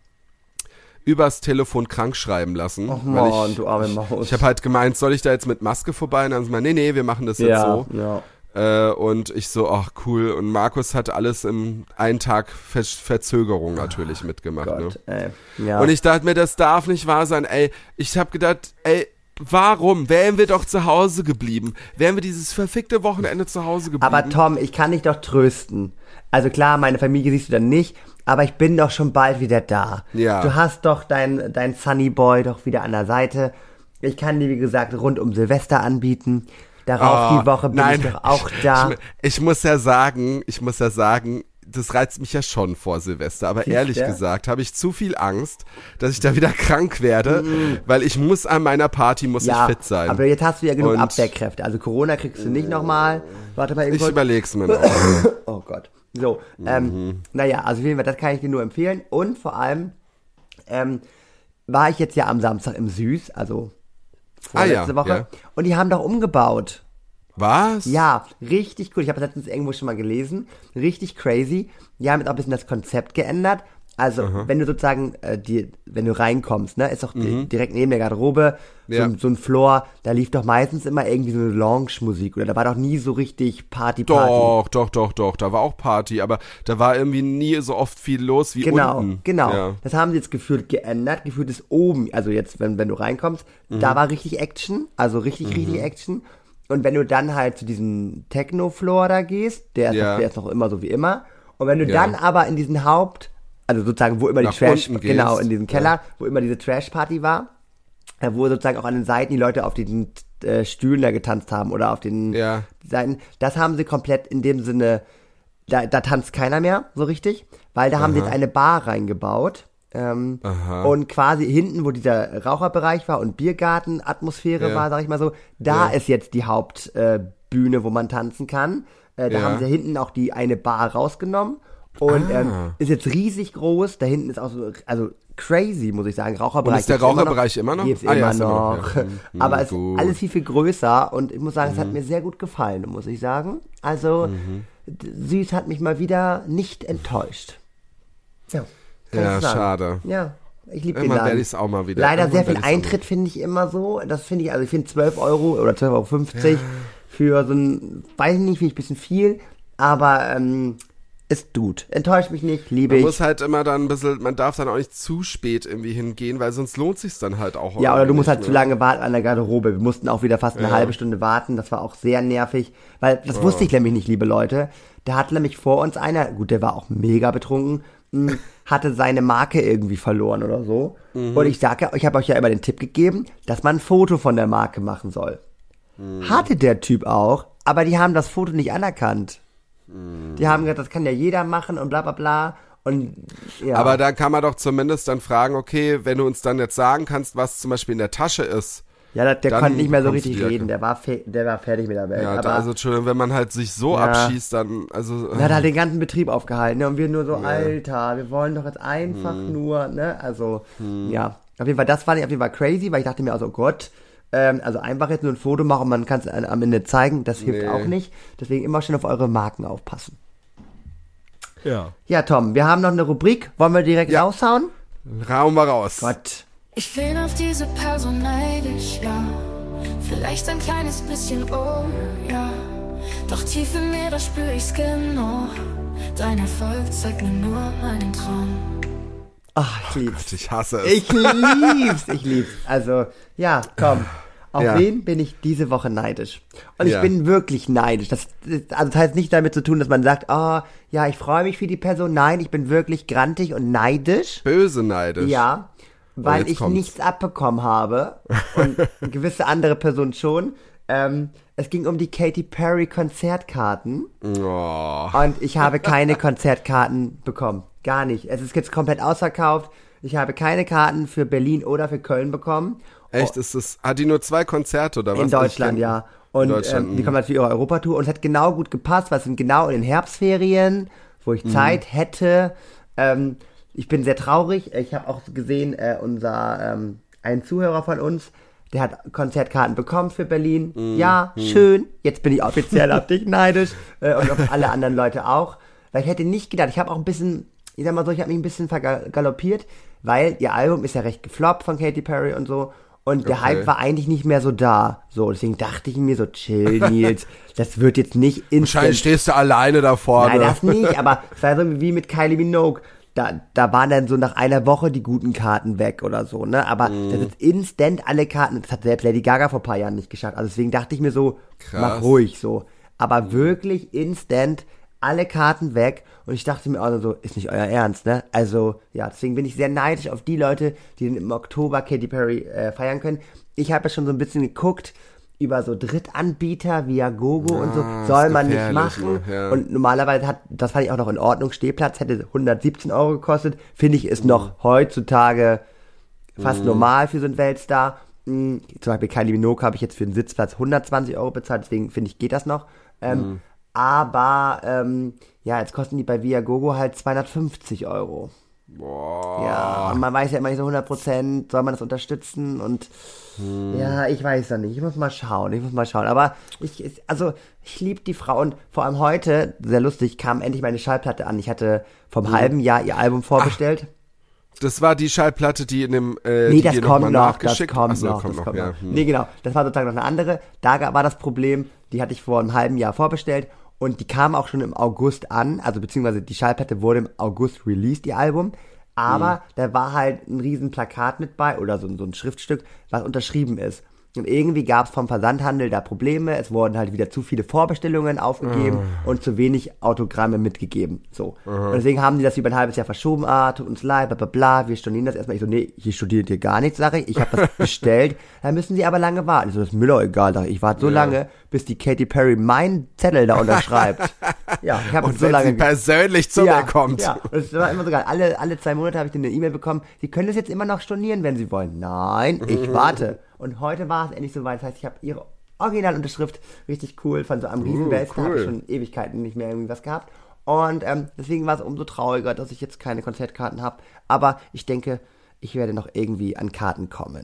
übers Telefon krank schreiben lassen. Och weil Mann, ich, du arme ich, Maus. ich habe halt gemeint, soll ich da jetzt mit Maske vorbei? Und dann haben sie mal, nee, nee, wir machen das jetzt ja, so. ja. Äh, und ich so, ach cool. Und Markus hat alles im einen Tag Ver Verzögerung natürlich mitgemacht. Gott, Ne? ey. Ja. Und ich dachte mir, das darf nicht wahr sein. Ey, ich habe gedacht, ey, warum? Wären wir doch zu Hause geblieben? Wären wir dieses verfickte Wochenende zu Hause geblieben? Aber Tom, ich kann dich doch trösten. Also klar, meine Familie siehst du dann nicht, aber ich bin doch schon bald wieder da. Ja. Du hast doch dein, dein Sunny Boy doch wieder an der Seite. Ich kann dir, wie gesagt, rund um Silvester anbieten. Darauf Oh, die Woche bin nein. ich doch auch da. Ich, ich muss ja sagen, ich muss ja sagen, das reizt mich ja schon vor Silvester, aber Siehst ehrlich du? gesagt habe ich zu viel Angst, dass ich da wieder krank werde, weil ich muss an meiner Party, muss ja, ich fit sein. aber jetzt hast du ja genug Und- Abwehrkräfte. Also Corona kriegst du nicht nochmal. Warte mal eben ich kurz. überleg's mir noch. Oh Gott. So, Mhm. ähm, naja, also auf jeden Fall, das kann ich dir nur empfehlen. Und vor allem ähm, war ich jetzt ja am Samstag im Süß, also vorletzte Ah ja, Woche. ja. Und die haben doch umgebaut. Was? Ja, richtig cool. Ich habe das letztens irgendwo schon mal gelesen. Richtig crazy. Die haben jetzt auch ein bisschen das Konzept geändert. Also, Aha. wenn du sozusagen, äh, die, wenn du reinkommst, ne, ist doch Mhm. direkt neben der Garderobe so, Ja. ein- so ein Floor, da lief doch meistens immer irgendwie so eine Lounge-Musik oder da war doch nie so richtig Party-Party. Doch, doch, doch, doch, da war auch Party, aber da war irgendwie nie so oft viel los wie Genau, unten. genau. Ja. Das haben sie jetzt gefühlt geändert. Gefühlt ist oben, also jetzt, wenn, wenn du reinkommst, Mhm. da war richtig Action, also richtig, richtig Action. Und wenn du dann halt zu diesem Techno-Floor da gehst, der ist, Ja. noch, der ist noch immer so wie immer. Und wenn du Ja. dann aber in diesen Haupt, also sozusagen, wo immer Nach die Trash, unten genau, gehst, in diesem Keller, wo immer diese Trash-Party war, äh, wo sozusagen auch an den Seiten die Leute auf diesen äh, Stühlen da getanzt haben oder auf den Ja. Seiten, das haben sie komplett in dem Sinne, da, da tanzt keiner mehr so richtig, weil da haben sie jetzt eine Bar reingebaut. Ähm, Aha. und quasi hinten, wo dieser Raucherbereich war und Biergarten-Atmosphäre Ja. war, sag ich mal so, da Ja. ist jetzt die Hauptbühne, äh, Bühne, wo man tanzen kann. Äh, da Ja. haben sie hinten auch die eine Bar rausgenommen und Ah. ähm, ist jetzt riesig groß. Da hinten ist auch so, also crazy, muss ich sagen. Raucherbereich. Und ist der gibt's immer Raucherbereich immer noch? Gibt's Ah, ja, immer ist immer noch, noch. ja. Mhm. Aber es ist Gut. alles viel, viel größer und ich muss sagen, es hat mir sehr gut gefallen, muss ich sagen. Also, Mhm. d- Süß hat mich mal wieder nicht enttäuscht. Ja, kann Ja, ich sagen. schade. Ja, ich liebe den Irgendwann Laden. werde ich es auch mal wieder. Leider Irgendwann sehr viel werd ich's auch Eintritt finde ich immer so. Das finde ich, also ich finde zwölf Euro oder zwölf Euro fünfzig für so ein, weiß ich nicht, finde ich ein bisschen viel, aber ähm, ist gut. Enttäuscht mich nicht, liebe Man ich. muss halt immer dann ein bisschen, man darf dann auch nicht zu spät irgendwie hingehen, weil sonst lohnt sich's dann halt auch. Ja, oder du irgendwie musst halt nicht, zu ne? lange warten an der Garderobe. Wir mussten auch wieder fast eine Ja. halbe Stunde warten. Das war auch sehr nervig, weil das wusste ich nämlich nicht, liebe Leute. Da hat nämlich vor uns einer, gut, der war auch mega betrunken, mh, hatte seine Marke irgendwie verloren oder so. Mhm. Und ich sage ja, ich habe euch ja immer den Tipp gegeben, dass man ein Foto von der Marke machen soll. Mhm. Hatte der Typ auch, aber die haben das Foto nicht anerkannt. Mhm. Die haben gesagt, das kann ja jeder machen und bla bla bla. Und ja. Aber da kann man doch zumindest dann fragen, okay, wenn du uns dann jetzt sagen kannst, was zum Beispiel in der Tasche ist. ja, der, der dann konnte nicht mehr so bekommst du richtig die reden. Der war, fe- der war fertig mit der Welt. Ja, aber da, also Entschuldigung, wenn man halt sich so Ja. abschießt, dann, also. Er hat halt den ganzen Betrieb aufgehalten, ne? Und wir nur so, Alter, wir wollen doch jetzt einfach nur, ne? Also, ja. Auf jeden Fall, das fand ich auf jeden Fall crazy, weil ich dachte mir also, oh Gott, ähm, also einfach jetzt nur ein Foto machen, man kann es am Ende zeigen, das hilft Nee. auch nicht. Deswegen immer schön auf eure Marken aufpassen. Ja. Ja, Tom, wir haben noch eine Rubrik. Wollen wir direkt Ja. raushauen? Raum mal raus. Gott. Ich bin auf diese Person neidisch, ja. Vielleicht ein kleines bisschen, oh ja. Doch tief in mir, da spür ich's genau. Dein Erfolg zeigt mir nur meinen Traum. Ach, ich lieb's. Gott, ich hasse es. Ich lieb's, ich lieb's. Also, ja, komm. Auf Ja. wen bin ich diese Woche neidisch? Und ich Ja. bin wirklich neidisch. Das, also das heißt nicht damit zu tun, dass man sagt, oh, ja, ich freue mich für die Person. Nein, ich bin wirklich grantig und neidisch. Böse neidisch. Ja, weil jetzt ich kommt's. nichts abbekommen habe. Und gewisse andere Personen schon. Ähm, es ging um die Katy Perry Konzertkarten. Oh. Und ich habe keine Konzertkarten bekommen. Gar nicht. Es ist jetzt komplett ausverkauft. Ich habe keine Karten für Berlin oder für Köln bekommen. Echt, ist das, hat die nur zwei Konzerte oder was? In Ich Deutschland, kenn- ja. Und In Deutschland, ähm, die mh. kommen halt für ihre Europatour. Und es hat genau gut gepasst, weil es sind genau in den Herbstferien, wo Mhm. ich Zeit hätte. Ähm, ich bin sehr traurig. Ich habe auch gesehen, äh, unser ähm, ein Zuhörer von uns, der hat Konzertkarten bekommen für Berlin. Mhm. Ja, schön. Jetzt bin ich offiziell auf dich neidisch. Äh, und auf alle anderen Leute auch. Weil ich hätte nicht gedacht, ich habe auch ein bisschen, ich sag mal so, ich habe mich ein bisschen vergaloppiert, weil ihr Album ist ja recht gefloppt von Katy Perry und so. Und der Okay. Hype war eigentlich nicht mehr so da. So, deswegen dachte ich mir so, chill, Nils, das wird jetzt nicht instant. Wahrscheinlich stehst du alleine da vorne. Nein, das nicht, aber es war so wie mit Kylie Minogue. Da, da waren dann so nach einer Woche die guten Karten weg oder so, ne? Aber Mhm. das ist instant alle Karten, das hat selbst Lady Gaga vor ein paar Jahren nicht geschafft. Also deswegen dachte ich mir so, Krass. mach ruhig so. Aber wirklich instant alle Karten weg und ich dachte mir auch nur so, ist nicht euer Ernst, ne? Also, ja, deswegen bin ich sehr neidisch auf die Leute, die dann im Oktober Katy Perry äh, feiern können. Ich habe ja schon so ein bisschen geguckt über so Drittanbieter via Gogo und so, Ah, soll ist man nicht gefährlich, machen. ne? Ja. Und normalerweise hat, das fand ich auch noch in Ordnung, Stehplatz hätte hundertsiebzehn Euro gekostet, finde ich ist noch heutzutage fast normal für so einen Weltstar. Hm, zum Beispiel Kylie Minogue habe ich jetzt für den Sitzplatz hundertzwanzig Euro bezahlt, deswegen finde ich, geht das noch. Ähm, Aber, ähm, ja, jetzt kosten die bei Viagogo halt zweihundertfünfzig Euro. Boah. Ja, und man weiß ja immer nicht so hundert Prozent, soll man das unterstützen und hm. ja, ich weiß ja nicht, ich muss mal schauen, ich muss mal schauen, aber ich, also ich liebe die Frau und vor allem heute, sehr lustig, kam endlich meine Schallplatte an, ich hatte vom hm. halben Jahr ihr Album vorbestellt. Ach, das war die Schallplatte, die in dem, äh, nee, die das dir kommt noch, noch, das kommt Achso, noch, kommt das noch, kommt ja. noch. Hm. Nee, genau, das war sozusagen noch eine andere, da war das Problem, die hatte ich vor einem halben Jahr vorbestellt und die kam auch schon im August an, also beziehungsweise die Schallplatte wurde im August released, ihr Album. Aber mhm. da war halt ein riesen Plakat mit bei oder so, so ein Schriftstück, was unterschrieben ist. Und irgendwie gab es vom Versandhandel da Probleme. Es wurden halt wieder zu viele Vorbestellungen aufgegeben uh. und zu wenig Autogramme mitgegeben. So. Uh. Und deswegen haben die das über ein halbes Jahr verschoben. Ah, tut uns leid, bla bla bla, wir stornieren das erstmal. Ich so, nee, hier studiert ihr gar nichts, sage ich. Ich habe das bestellt. Dann müssen sie aber lange warten. Ich so, das ist mir doch egal, sag ich. Ich warte so ja. lange, bis die Katy Perry meinen Zettel da unterschreibt. Ja, ich habe so wenn lange sie persönlich zu ja, mir kommt. Ja, und es war immer so geil. Alle, alle zwei Monate habe ich dann eine E-Mail bekommen. Sie können das jetzt immer noch stornieren, wenn Sie wollen. Nein, ich warte. Und heute war es endlich soweit. Das heißt, ich habe ihre Originalunterschrift, richtig cool, von so einem Riesenwest. Uh, cool. Da habe ich schon Ewigkeiten nicht mehr irgendwie was gehabt. Und ähm, deswegen war es umso trauriger, dass ich jetzt keine Konzertkarten habe. Aber ich denke, ich werde noch irgendwie an Karten kommen.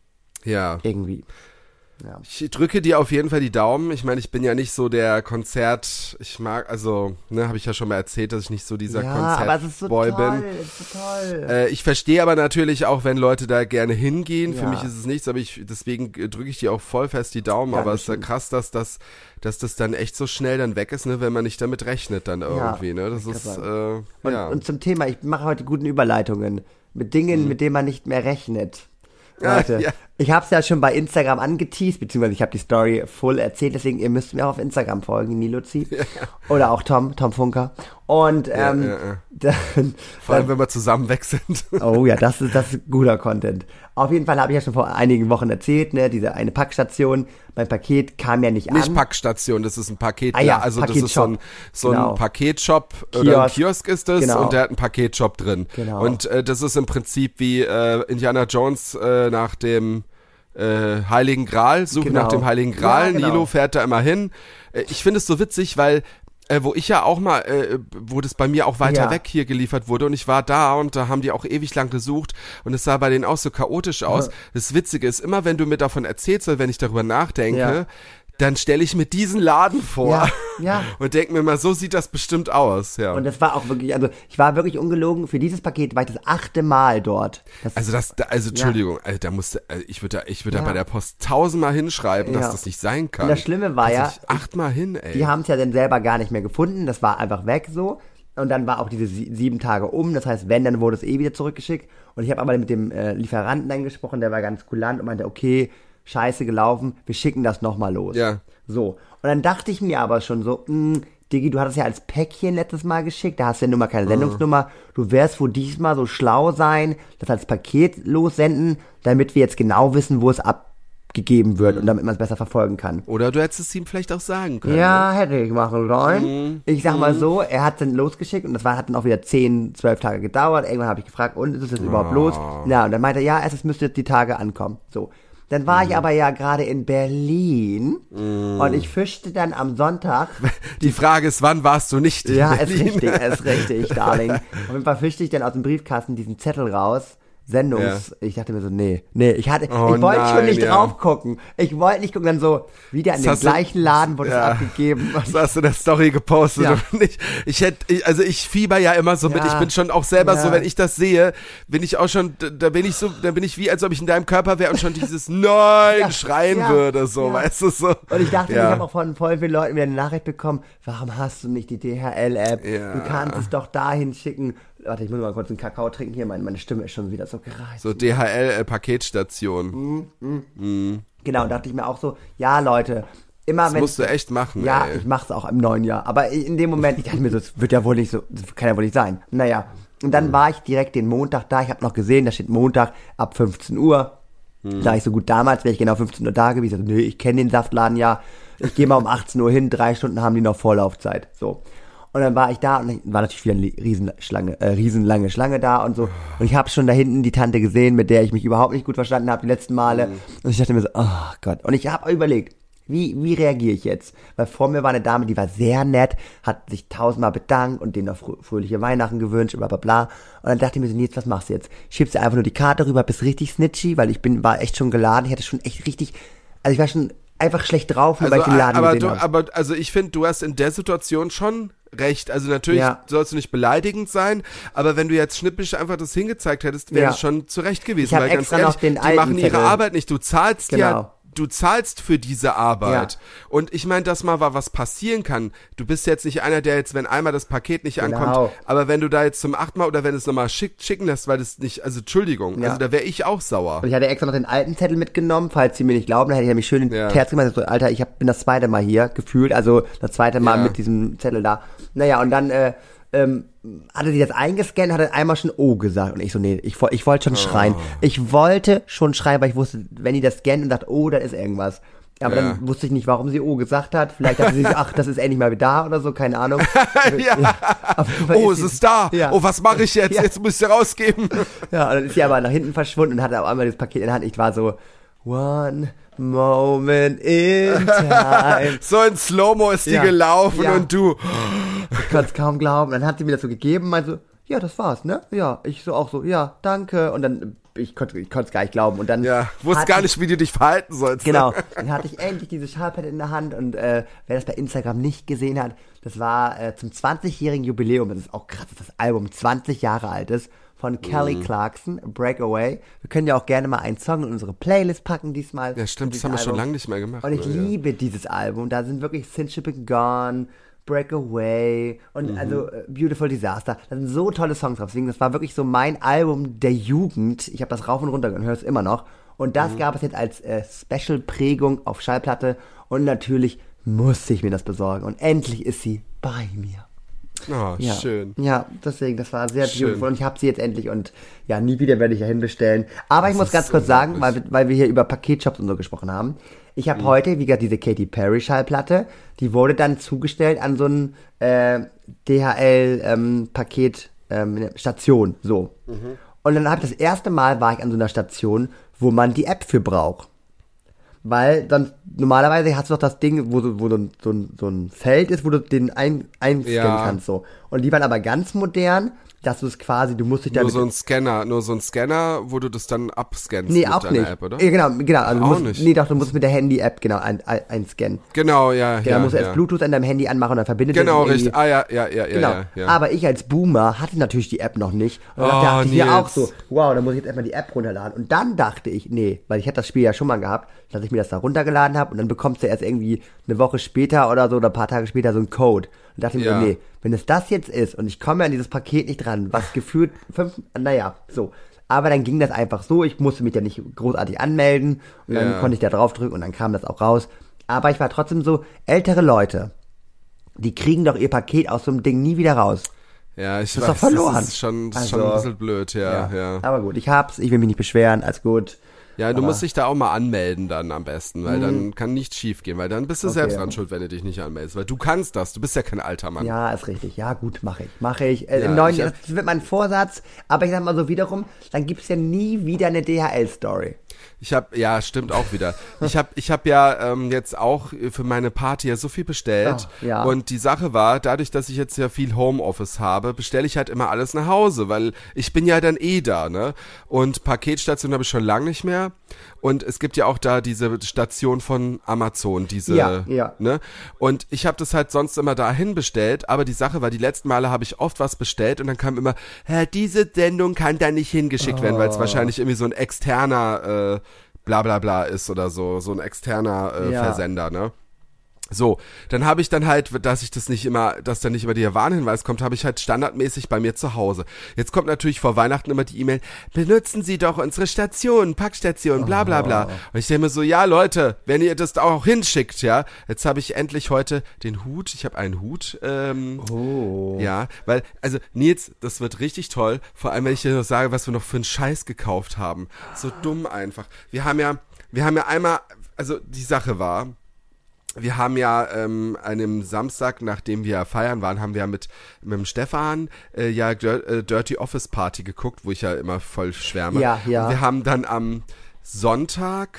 Ja. Irgendwie. Ja. Ich drücke dir auf jeden Fall die Daumen. Ich meine, ich bin ja nicht so der Konzert, ich mag, also, ne, habe ich ja schon mal erzählt, dass ich nicht so dieser ja, Konzertboy aber es ist so toll, bin. Es ist so toll. Äh, ich verstehe aber natürlich auch, wenn Leute da gerne hingehen. Ja. Für mich ist es nichts, aber ich deswegen drücke ich dir auch voll fest die Daumen. Ja, aber es ist ja krass, dass das, dass das dann echt so schnell dann weg ist, ne, wenn man nicht damit rechnet dann irgendwie. Ja, ne, das ist äh, und, ja. Und zum Thema, ich mache heute guten Überleitungen mit Dingen, mhm. mit denen man nicht mehr rechnet. Leute, ja, ja. Ich habe es ja schon bei Instagram angeteased, beziehungsweise ich habe die Story full erzählt, deswegen ihr müsst mir auch auf Instagram folgen, Nilozi. Ja. Oder auch Tom, Tom Funker. Und ähm, ja, ja, ja. Dann, vor allem, dann, wenn wir zusammen weg sind. Oh ja, das ist, das ist guter Content. Auf jeden Fall habe ich ja schon vor einigen Wochen erzählt, ne, diese eine Packstation, mein Paket kam ja nicht an. Nicht Packstation, das ist ein Paket, ah, ja, also das ist so ein, so genau. ein Paketshop oder ein Kiosk ist das genau. und der hat einen Paketshop drin. Genau. Und äh, das ist im Prinzip wie äh, Indiana Jones äh, nach dem äh, Heiligen Gral, sucht genau. nach dem Heiligen Gral, ja, genau. Nilo fährt da immer hin. Äh, ich finde es so witzig, weil Äh, wo ich ja auch mal, äh, wo das bei mir auch weiter ja. weg hier geliefert wurde und ich war da und da haben die auch ewig lang gesucht und es sah bei denen auch so chaotisch aus. Ja. Das Witzige ist, immer wenn du mir davon erzählst oder wenn ich darüber nachdenke, ja. dann stelle ich mir diesen Laden vor ja, ja. und denke mir mal, so sieht das bestimmt aus. Ja. Und das war auch wirklich, also ich war wirklich ungelogen, für dieses Paket war ich das achte Mal dort. Das also das, also Entschuldigung, ja. also da musste, also ich würde da, ich würde ja. da bei der Post tausendmal hinschreiben, ja. dass das nicht sein kann. Und das Schlimme war also ja, achtmal hin, ey. Die haben es ja dann selber gar nicht mehr gefunden, das war einfach weg so. Und dann war auch diese sie- sieben Tage um, das heißt, wenn, dann wurde es eh wieder zurückgeschickt. Und ich habe aber mit dem äh, Lieferanten dann gesprochen, der war ganz kulant und meinte, okay, scheiße gelaufen, wir schicken das nochmal los. Ja. So. Und dann dachte ich mir aber schon so, mh, Diggi, du hattest ja als Päckchen letztes Mal geschickt, da hast du ja nun mal keine Sendungsnummer. Du wirst wohl diesmal so schlau sein, das als Paket lossenden, damit wir jetzt genau wissen, wo es abgegeben wird und damit man es besser verfolgen kann. Oder du hättest es ihm vielleicht auch sagen können. Ja, ne? hätte ich machen sollen. Mhm. Ich sag mal Mhm. so, er hat dann losgeschickt und das war, hat dann auch wieder zehn, zwölf Tage gedauert. Irgendwann habe ich gefragt, und ist es jetzt überhaupt los? Ja, und dann meinte er, ja, es müsste jetzt die Tage ankommen. So. Dann war mhm. ich aber ja gerade in Berlin mhm. und ich fischte dann am Sonntag. Die Frage ist, wann warst du nicht in ja, Berlin? ist richtig, ist richtig, Darling. Auf jeden Fall fischte ich dann aus dem Briefkasten diesen Zettel raus. Sendungs, ja. Ich dachte mir so, nee, nee, ich hatte, oh, ich wollte nein, schon nicht ja. drauf gucken. Ich wollte nicht gucken, dann so, wieder in das den gleichen du, Laden wurde ja. es abgegeben. Das hast du in der Story gepostet. Ja. Ich, ich hätte, also ich fieber ja immer so mit, ja. ich bin schon auch selber ja. so, wenn ich das sehe, bin ich auch schon, da bin ich so, da bin ich wie, als ob ich in deinem Körper wäre und schon dieses Nein ja. schreien ja. würde, so, ja. weißt du, so. Und ich dachte, ja. ich habe auch von voll vielen Leuten wieder eine Nachricht bekommen, warum hast du nicht die D H L-App? Ja. Du kannst es doch dahin schicken. Warte, ich muss mal kurz einen Kakao trinken hier, meine, meine Stimme ist schon wieder so gereizt. So D H L-Paketstation. Mhm, mh. Mhm. Genau, und dachte ich mir auch so, ja Leute, immer das wenn... musst du echt machen, Ja, ey. ich mach's auch im neuen Jahr. Aber in dem Moment, ich dachte mir so, das wird ja wohl nicht so, das kann ja wohl nicht sein. Naja, und dann mhm. war ich direkt den Montag da, ich habe noch gesehen, da steht Montag ab fünfzehn Uhr. Mhm. Da ich so gut, damals wäre ich genau fünfzehn Uhr da gewesen. Ich so, nö, ich kenne den Saftladen ja. Ich gehe mal um achtzehn Uhr hin, drei Stunden haben die noch Vorlaufzeit. So. Und dann war ich da und war natürlich wieder eine Riesenschlange, äh, riesenlange Schlange da und so. Und ich habe schon da hinten die Tante gesehen, mit der ich mich überhaupt nicht gut verstanden habe die letzten Male. Mhm. Und ich dachte mir so, oh Gott. Und ich habe überlegt, Wie, wie reagiere ich jetzt? Weil vor mir war eine Dame, die war sehr nett, hat sich tausendmal bedankt und denen noch frö- fröhliche Weihnachten gewünscht, bla bla bla. Und dann dachte ich mir so, nee, jetzt, was machst du jetzt? Schiebst du einfach nur die Karte rüber, bist richtig snitchy, weil ich bin, war echt schon geladen, ich hatte schon echt richtig, also ich war schon einfach schlecht drauf, nur Also, weil ich den Laden aber, gesehen du, habe. aber also ich finde, du hast in der Situation schon recht. Also natürlich Ja. sollst du nicht beleidigend sein, aber wenn du jetzt schnippisch einfach das hingezeigt hättest, wäre Ja. es schon zurecht gewesen. Ich hab weil ganz extra ehrlich, noch den die alten machen ihre Zettel. Arbeit nicht. Du zahlst Genau. ja, du zahlst für diese Arbeit. Ja. Und ich meine, dass mal was passieren kann. Du bist jetzt nicht einer, der jetzt, wenn einmal das Paket nicht Genau. ankommt, aber wenn du da jetzt zum achtmal oder wenn es nochmal schick, schicken lässt, weil das nicht, also Entschuldigung, Ja. also da wäre ich auch sauer. Und ich hatte extra noch den alten Zettel mitgenommen, falls sie mir nicht glauben, dann hätte ich nämlich schön den Ja. Terz gemacht, so, Alter, ich hab, bin das zweite Mal hier, gefühlt, also das zweite Mal Ja. mit diesem Zettel da. Naja, und dann, äh, ähm, hatte sie das eingescannt, hatte einmal schon O gesagt. Und ich so, nee, ich, woll- ich wollte schon schreien. Ich wollte schon schreien, weil ich wusste, wenn die das scannt und sagt, oh, da ist irgendwas. Aber Ja. dann wusste ich nicht, warum sie O gesagt hat. Vielleicht dachte sie sich, ach, das ist endlich mal da oder so, keine Ahnung. Ja. Auf jeden Fall Oh, ist es sie- ist da. Ja. Oh, was mache ich jetzt? Ja. Jetzt müsst ihr rausgeben. Ja, und dann ist sie aber nach hinten verschwunden und hatte auf einmal das Paket in der Hand. Ich war so, one moment in time. So in Slow-Mo ist die Ja. gelaufen Ja. und du. Ich konnte es kaum glauben. Dann hat sie mir das so gegeben, meinte so, ja, das war's, ne? Ja, ich so auch so, ja, danke. Und dann, ich konnte ich konnte es gar nicht glauben. Und dann Ja, wusste hatte gar ich- nicht, wie du dich verhalten sollst. ne? Genau, dann hatte ich endlich diese Schallplatte in der Hand und äh, wer das bei Instagram nicht gesehen hat, das war äh, zum zwanzigjährigen Jubiläum, das ist auch krass, dass das Album zwanzig Jahre alt ist, von Kelly Mhm. Clarkson, Breakaway. Wir können ja auch gerne mal einen Song in unsere Playlist packen diesmal. Ja, stimmt, Dieses das haben wir schon Album. lange nicht mehr gemacht. Und ich ne, ja. liebe dieses Album, da sind wirklich Since You've Been Gone, Breakaway und Mhm. also äh, Beautiful Disaster. Da sind so tolle Songs drauf. Deswegen, das war wirklich so mein Album der Jugend. Ich habe das rauf und runter gehört, höre es immer noch. Und das Mhm. gab es jetzt als äh, Special-Prägung auf Schallplatte. Und natürlich musste ich mir das besorgen. Und endlich ist sie bei mir. Oh, Ja. schön. Ja, deswegen, das war sehr Schön. beautiful. Und ich habe sie jetzt endlich und ja, nie wieder werde ich ja hinbestellen. Aber ich muss ist ganz kurz sagen, weil, unglaublich. wir- weil wir hier über Paketshops und so gesprochen haben. Ich Mhm. habe heute, wie gesagt, diese Katy Perry Schallplatte, die wurde dann zugestellt an so ein äh, D H L ähm, Paket ähm, Station, so. Mhm. Und dann habe ich das erste Mal war ich an so einer Station, wo man die App für braucht. Weil dann normalerweise hast du doch das Ding, wo, so- wo so, ein, so, ein, so ein Feld ist, wo du den ein, einscannen Ja. kannst. So. Und die waren aber ganz modern, dass du es quasi, du musst dich da Nur mit- so ein Scanner, nur so ein Scanner, wo du das dann abscannst Nee, mit auch deiner nicht. App, oder? Ja, genau, genau. Also du Auch musst, nicht. Nee, doch, du musst mit der Handy-App genau ein, ein, einscannen. Genau, ja, Genau, ja. musst du ja. erst Bluetooth an deinem Handy anmachen und dann verbindet Genau, er sich richtig. irgendwie. Ah, ja, ja, ja, ja, Genau. ja, ja. Aber ich als Boomer hatte natürlich die App noch nicht. Und dann Oh, dachte ich mir Nils. auch so, wow, dann muss ich jetzt erstmal die App runterladen. Und dann dachte ich, nee, weil ich hatte das Spiel ja schon mal gehabt, dass ich mir das da runtergeladen habe und dann bekommst du erst irgendwie eine Woche später oder so oder ein paar Tage später so einen Code. Und dachte ich Ja. mir, nee, wenn es das jetzt ist und ich komme an dieses Paket nicht dran, was gefühlt fünf, naja, so. Aber dann ging das einfach so, ich musste mich ja nicht großartig anmelden und dann Ja. konnte ich da draufdrücken und dann kam das auch raus. Aber ich war trotzdem so, ältere Leute, die kriegen doch ihr Paket aus so einem Ding nie wieder raus. Ja, ich Das ist weiß, doch verloren. das ist schon, das ist schon Also, ein bisschen blöd, ja, ja. Aber gut, ich hab's, ich will mich nicht beschweren, alles gut. Ja, du aber- musst dich da auch mal anmelden dann am besten, weil dann kann nichts schief gehen, weil dann bist du Okay. selbst dran schuld, wenn du dich nicht anmeldest, weil du kannst das, du bist ja kein alter Mann. Ja, ist richtig. Ja, gut, mache ich. Mache ich. Äh, Ja, Im neuen ich Jahr, hab- das wird mein Vorsatz, aber ich sag mal so wiederum, dann gibt's ja nie wieder eine D H L-Story. Ich hab, ja, stimmt auch wieder. Ich hab, ich hab ja ähm, jetzt auch für meine Party ja so viel bestellt. Oh, ja. Und die Sache war, dadurch, dass ich jetzt ja viel Homeoffice habe, bestelle ich halt immer alles nach Hause, weil ich bin ja dann eh da, ne? Und Paketstation habe ich schon lange nicht mehr. Und es gibt ja auch da diese Station von Amazon, diese, Ja, ja. ne? Und ich habe das halt sonst immer dahin bestellt, aber die Sache war, die letzten Male habe ich oft was bestellt und dann kam immer, Hä, diese Sendung kann da nicht hingeschickt werden, weil es wahrscheinlich irgendwie so ein externer äh, bla bla bla ist oder so, so ein externer äh, Ja. Versender, ne? So, dann habe ich dann halt, dass ich das nicht immer, dass dann nicht immer der Warnhinweis kommt, habe ich halt standardmäßig bei mir zu Hause. Jetzt kommt natürlich vor Weihnachten immer die E-Mail, benutzen Sie doch unsere Station, Packstation, bla bla bla. Und ich denke mir so, ja Leute, wenn ihr das da auch hinschickt, ja. Jetzt habe ich endlich heute den Hut, ich habe einen Hut, ähm, Oh. ja, weil, also Nils, das wird richtig toll, vor allem wenn ich dir noch sage, was wir noch für einen Scheiß gekauft haben. So dumm einfach. Wir haben ja, wir haben ja einmal, also die Sache war, wir haben ja ähm, an einem Samstag, nachdem wir feiern waren, haben wir mit mit dem Stefan äh, ja Dir- äh, Dirty Office Party geguckt, wo ich ja immer voll schwärme. Ja, ja. Und wir haben dann am Sonntag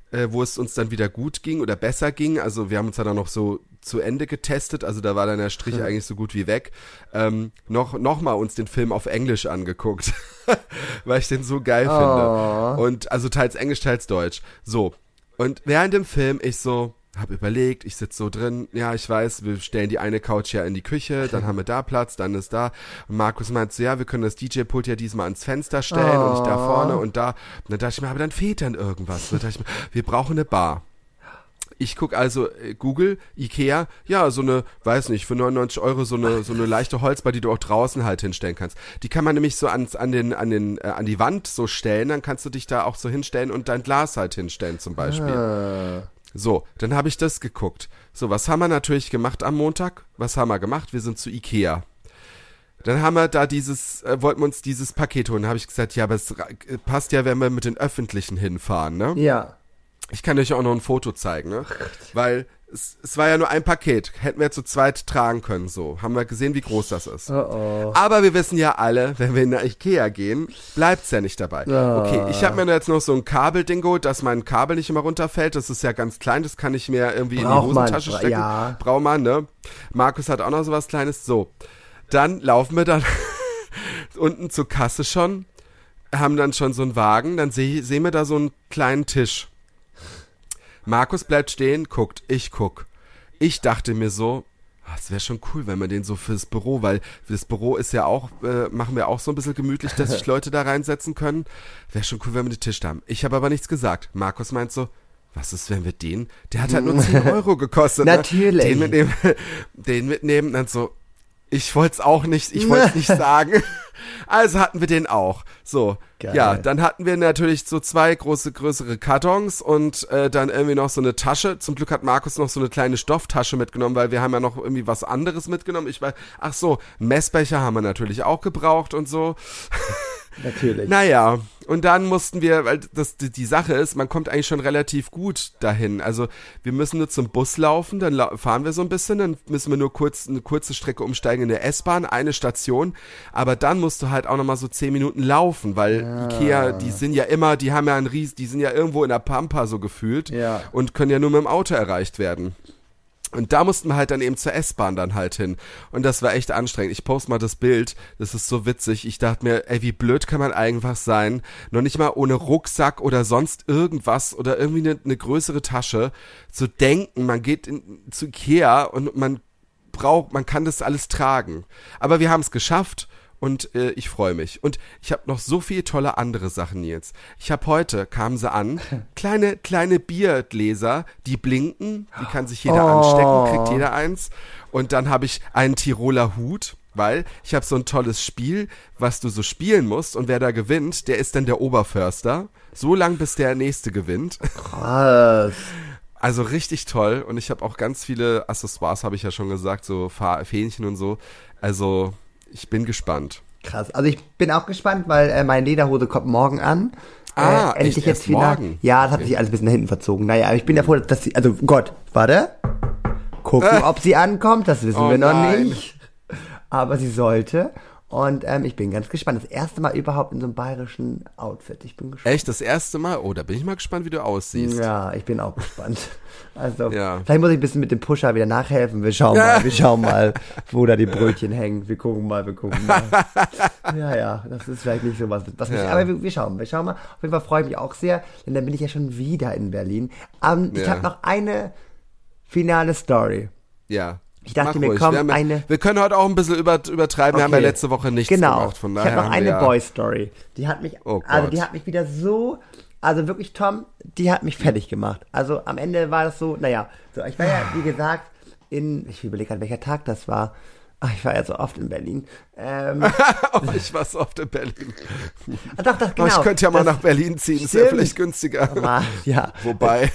äh, wo es uns dann wieder gut ging oder besser ging. Also wir haben uns dann auch noch so zu Ende getestet, also da war dann der Strich mhm. eigentlich so gut wie weg. Ähm, noch, noch mal uns den Film auf Englisch angeguckt, weil ich den so geil oh. finde. Und also teils Englisch, teils Deutsch. So, und während dem Film ich so hab überlegt, ich sitze so drin, ja, ich weiß, wir stellen die eine Couch ja in die Küche, dann haben wir da Platz, dann ist da. Und Markus meint so, ja, wir können das D J-Pult ja diesmal ans Fenster stellen oh. und ich da vorne und da. Und dann dachte ich mir, aber dann fehlt dann irgendwas. Dann dachte ich mir, wir brauchen eine Bar. Ich guck also äh, Google, Ikea, ja, so eine, weiß nicht, für neunundneunzig Euro so eine so eine leichte Holzbar, die du auch draußen halt hinstellen kannst. Die kann man nämlich so ans, an den an den äh, an die Wand so stellen, dann kannst du dich da auch so hinstellen und dein Glas halt hinstellen zum Beispiel. Ah. So, dann habe ich das geguckt. So, was haben wir natürlich gemacht am Montag? Was haben wir gemacht? Wir sind zu Ikea. Dann haben wir da dieses, äh, wollten wir uns dieses Paket holen. Da habe ich gesagt, ja, aber es äh, passt ja, wenn wir mit den Öffentlichen hinfahren, ne? Ja. Ich kann euch auch noch ein Foto zeigen, ne? Weil es, es war ja nur ein Paket. Hätten wir zu zweit tragen können, so. Haben wir gesehen, wie groß das ist. Oh oh. Aber wir wissen ja alle, wenn wir nach Ikea gehen, bleibt's ja nicht dabei. Oh. Okay, ich habe mir jetzt noch so ein Kabelding geholt, dass mein Kabel nicht immer runterfällt. Das ist ja ganz klein, das kann ich mir irgendwie Brauch in die Hosentasche man, stecken. ja. Braucht man, ne? Markus hat auch noch so was Kleines. So, dann laufen wir dann unten zur Kasse schon, haben dann schon so einen Wagen, dann seh, sehen wir da so einen kleinen Tisch. Markus bleibt stehen, guckt, ich guck. Ich dachte mir so, es wäre schon cool, wenn man den so fürs Büro, weil das Büro ist ja auch, äh, machen wir auch so ein bisschen gemütlich, dass sich Leute da reinsetzen können. Wäre schon cool, wenn wir den Tisch da haben. Ich habe aber nichts gesagt. Markus meint so, was ist, wenn wir den, der hat halt nur zehn Euro gekostet. Natürlich. Ne? Den mitnehmen, den mitnehmen, dann so, ich wollte es auch nicht, ich wollte es nicht sagen. Also hatten wir den auch. So, geil. Ja, dann hatten wir natürlich so zwei große, größere Kartons und äh, dann irgendwie noch so eine Tasche. Zum Glück hat Markus noch so eine kleine Stofftasche mitgenommen, weil wir haben ja noch irgendwie was anderes mitgenommen. Ich weiß, ach so, Messbecher haben wir natürlich auch gebraucht und so. Natürlich. Naja, und dann mussten wir, weil das die, die Sache ist, man kommt eigentlich schon relativ gut dahin. Also wir müssen nur zum Bus laufen, dann la- fahren wir so ein bisschen, dann müssen wir nur kurz eine kurze Strecke umsteigen in der S-Bahn, eine Station. Aber dann musst du halt auch nochmal so zehn Minuten laufen, weil ja. Ikea, die sind ja immer, die haben ja einen Ries, die sind ja irgendwo in der Pampa so gefühlt ja. und können ja nur mit dem Auto erreicht werden. Und da mussten wir halt dann eben zur S-Bahn dann halt hin. Und das war echt anstrengend. Ich poste mal das Bild. Das ist so witzig. Ich dachte mir, ey, wie blöd kann man einfach sein? Noch nicht mal ohne Rucksack oder sonst irgendwas oder irgendwie eine, eine größere Tasche zu denken. Man geht in, zu Ikea und man braucht, man kann das alles tragen. Aber wir haben es geschafft. Und äh, ich freue mich. Und ich habe noch so viele tolle andere Sachen, Nils. Ich habe heute, kamen sie an, kleine kleine Biergläser, die blinken, die kann sich jeder oh. anstecken, kriegt jeder eins. Und dann habe ich einen Tiroler Hut, weil ich habe so ein tolles Spiel, was du so spielen musst. Und wer da gewinnt, der ist dann der Oberförster. So lang, bis der Nächste gewinnt. Krass. Also richtig toll. Und ich habe auch ganz viele Accessoires, habe ich ja schon gesagt, so Fa- Fähnchen und so. Also... Ich bin gespannt. Krass. Also ich bin auch gespannt, weil äh, meine Lederhose kommt morgen an. Ah, äh, endlich echt? jetzt Erst wieder. Morgen? Ja, das hat sich alles ein bisschen nach hinten verzogen. Naja, aber ich bin ja froh, dass sie, also Gott, warte. Gucken, äh. ob sie ankommt, das wissen oh, wir noch nein. nicht. Aber sie sollte. Und ähm, ich bin ganz gespannt. Das erste Mal überhaupt in so einem bayerischen Outfit. Ich bin gespannt. Echt, das erste Mal? Oh, da bin ich mal gespannt, wie du aussiehst. Ja, ich bin auch gespannt. Also, ja. vielleicht muss ich ein bisschen mit dem Pusher wieder nachhelfen. Wir schauen mal, wir schauen mal, wo da die Brötchen hängen. Wir gucken mal, wir gucken mal. Ja, ja, das ist vielleicht nicht so was. was ja. mich, aber wir, wir schauen, wir schauen mal. Auf jeden Fall freue ich mich auch sehr, denn dann bin ich ja schon wieder in Berlin. Um, ich ja. habe noch eine finale Story. Ja. Ich dachte Mach mir, ruhig. komm, wir haben, eine... Wir können heute auch ein bisschen über, übertreiben. Okay. Wir haben ja letzte Woche nichts genau. gemacht. Von Ich daher habe noch haben wir eine ja, Boy-Story. Die hat mich, oh also Gott. die hat mich wieder so, also wirklich, Tom, die hat mich fertig gemacht. Also am Ende war das so, naja, so, ich war ja, wie gesagt, in, ich überlege gerade, welcher Tag das war. Ach, ich war ja so oft in Berlin. Ähm, oh, ich war so oft in Berlin. ah, doch, doch, genau. Oh, ich könnte ja mal das, nach Berlin ziehen. stimmt. Ist ja vielleicht günstiger. Aber, ja. Wobei.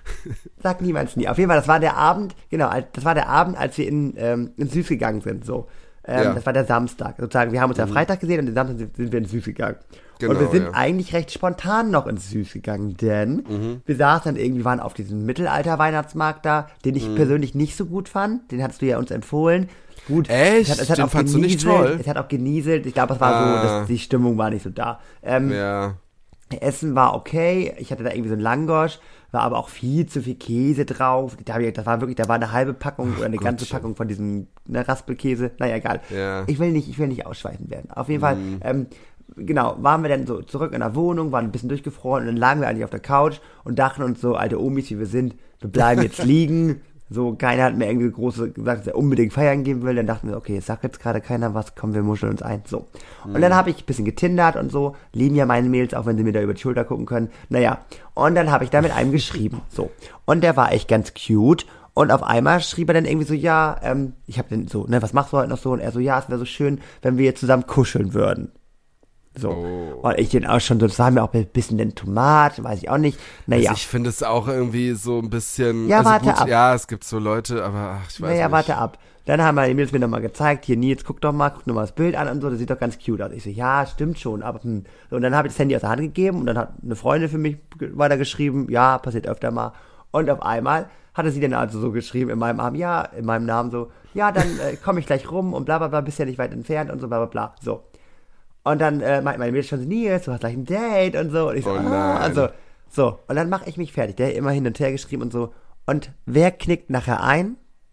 Sag niemals nie. Auf jeden Fall, das war der Abend, genau, das war der Abend, als wir in, ähm, in Süß gegangen sind, so. Ähm, ja. Das war der Samstag. Sozusagen, wir haben uns ja Freitag gesehen und den Samstag sind, sind wir in Süß gegangen. Genau, und wir sind ja. eigentlich recht spontan noch ins Süß gegangen, denn mhm. wir saßen dann irgendwie, waren auf diesem Mittelalter-Weihnachtsmarkt da, den ich mhm. persönlich nicht so gut fand. Den hattest du ja uns empfohlen. Gut. Echt? Es hat, es hat den auch fandst genieselt, du nicht toll? Es hat auch genieselt. Ich glaube, es war ah. so, dass die Stimmung war nicht so da. Ähm, ja. Essen war okay, ich hatte da irgendwie so einen Langosch, war aber auch viel zu viel Käse drauf. Da hab ich, das war wirklich, da war eine halbe Packung oder eine Ach, ganze Gottchen. Packung von diesem ne, Raspelkäse. Naja, egal. Ja. Ich will nicht, ich will nicht ausschweifend werden. Auf jeden Fall, ähm, genau, waren wir dann so zurück in der Wohnung, waren ein bisschen durchgefroren und dann lagen wir eigentlich auf der Couch und dachten uns so, alte Omis, wie wir sind, wir bleiben jetzt liegen. So, keiner hat mir irgendwie große gesagt, dass er unbedingt feiern gehen will. Dann dachten wir, okay, jetzt sagt jetzt gerade keiner was, komm, wir muscheln uns ein. So. Und dann habe ich ein bisschen getindert und so. Lieben ja meine Mails, auch wenn sie mir da über die Schulter gucken können. Naja. Und dann habe ich da mit einem geschrieben. So. Und der war echt ganz cute. Und auf einmal schrieb er dann irgendwie so, ja, ähm, ich habe dann so, ne, was machst du heute noch so? Und er so, ja, es wäre so schön, wenn wir jetzt zusammen kuscheln würden. So. Oh. Und ich den auch schon so, das war mir auch ein bisschen den Tomat, weiß ich auch nicht. Naja. Also ich finde es auch irgendwie so ein bisschen. Ja, also warte gut, ab. Ja, es gibt so Leute, aber ach, ich weiß Naja, nicht. warte ab. Dann haben meine Mädels mir nochmal gezeigt, hier Nils, guck doch mal, guck nur mal das Bild an und so, das sieht doch ganz cute aus. Ich so, ja, stimmt schon, aber hm. So, und dann habe ich das Handy aus der Hand gegeben und dann hat eine Freundin für mich ge- weitergeschrieben, ja, passiert öfter mal. Und auf einmal hatte sie dann also so geschrieben in meinem Namen, ja, in meinem Namen so, ja, dann äh, komme ich gleich rum und bla bla bla, bist ja nicht weit entfernt und so bla bla bla. So. Und dann äh, meinte meine Mädels schon so, Nils, du hast gleich ein Date und so. Und ich so, Oh ah, nein. also, so. Und dann mache ich mich fertig. Der hat immer hin und her geschrieben und so. Und wer knickt nachher ein?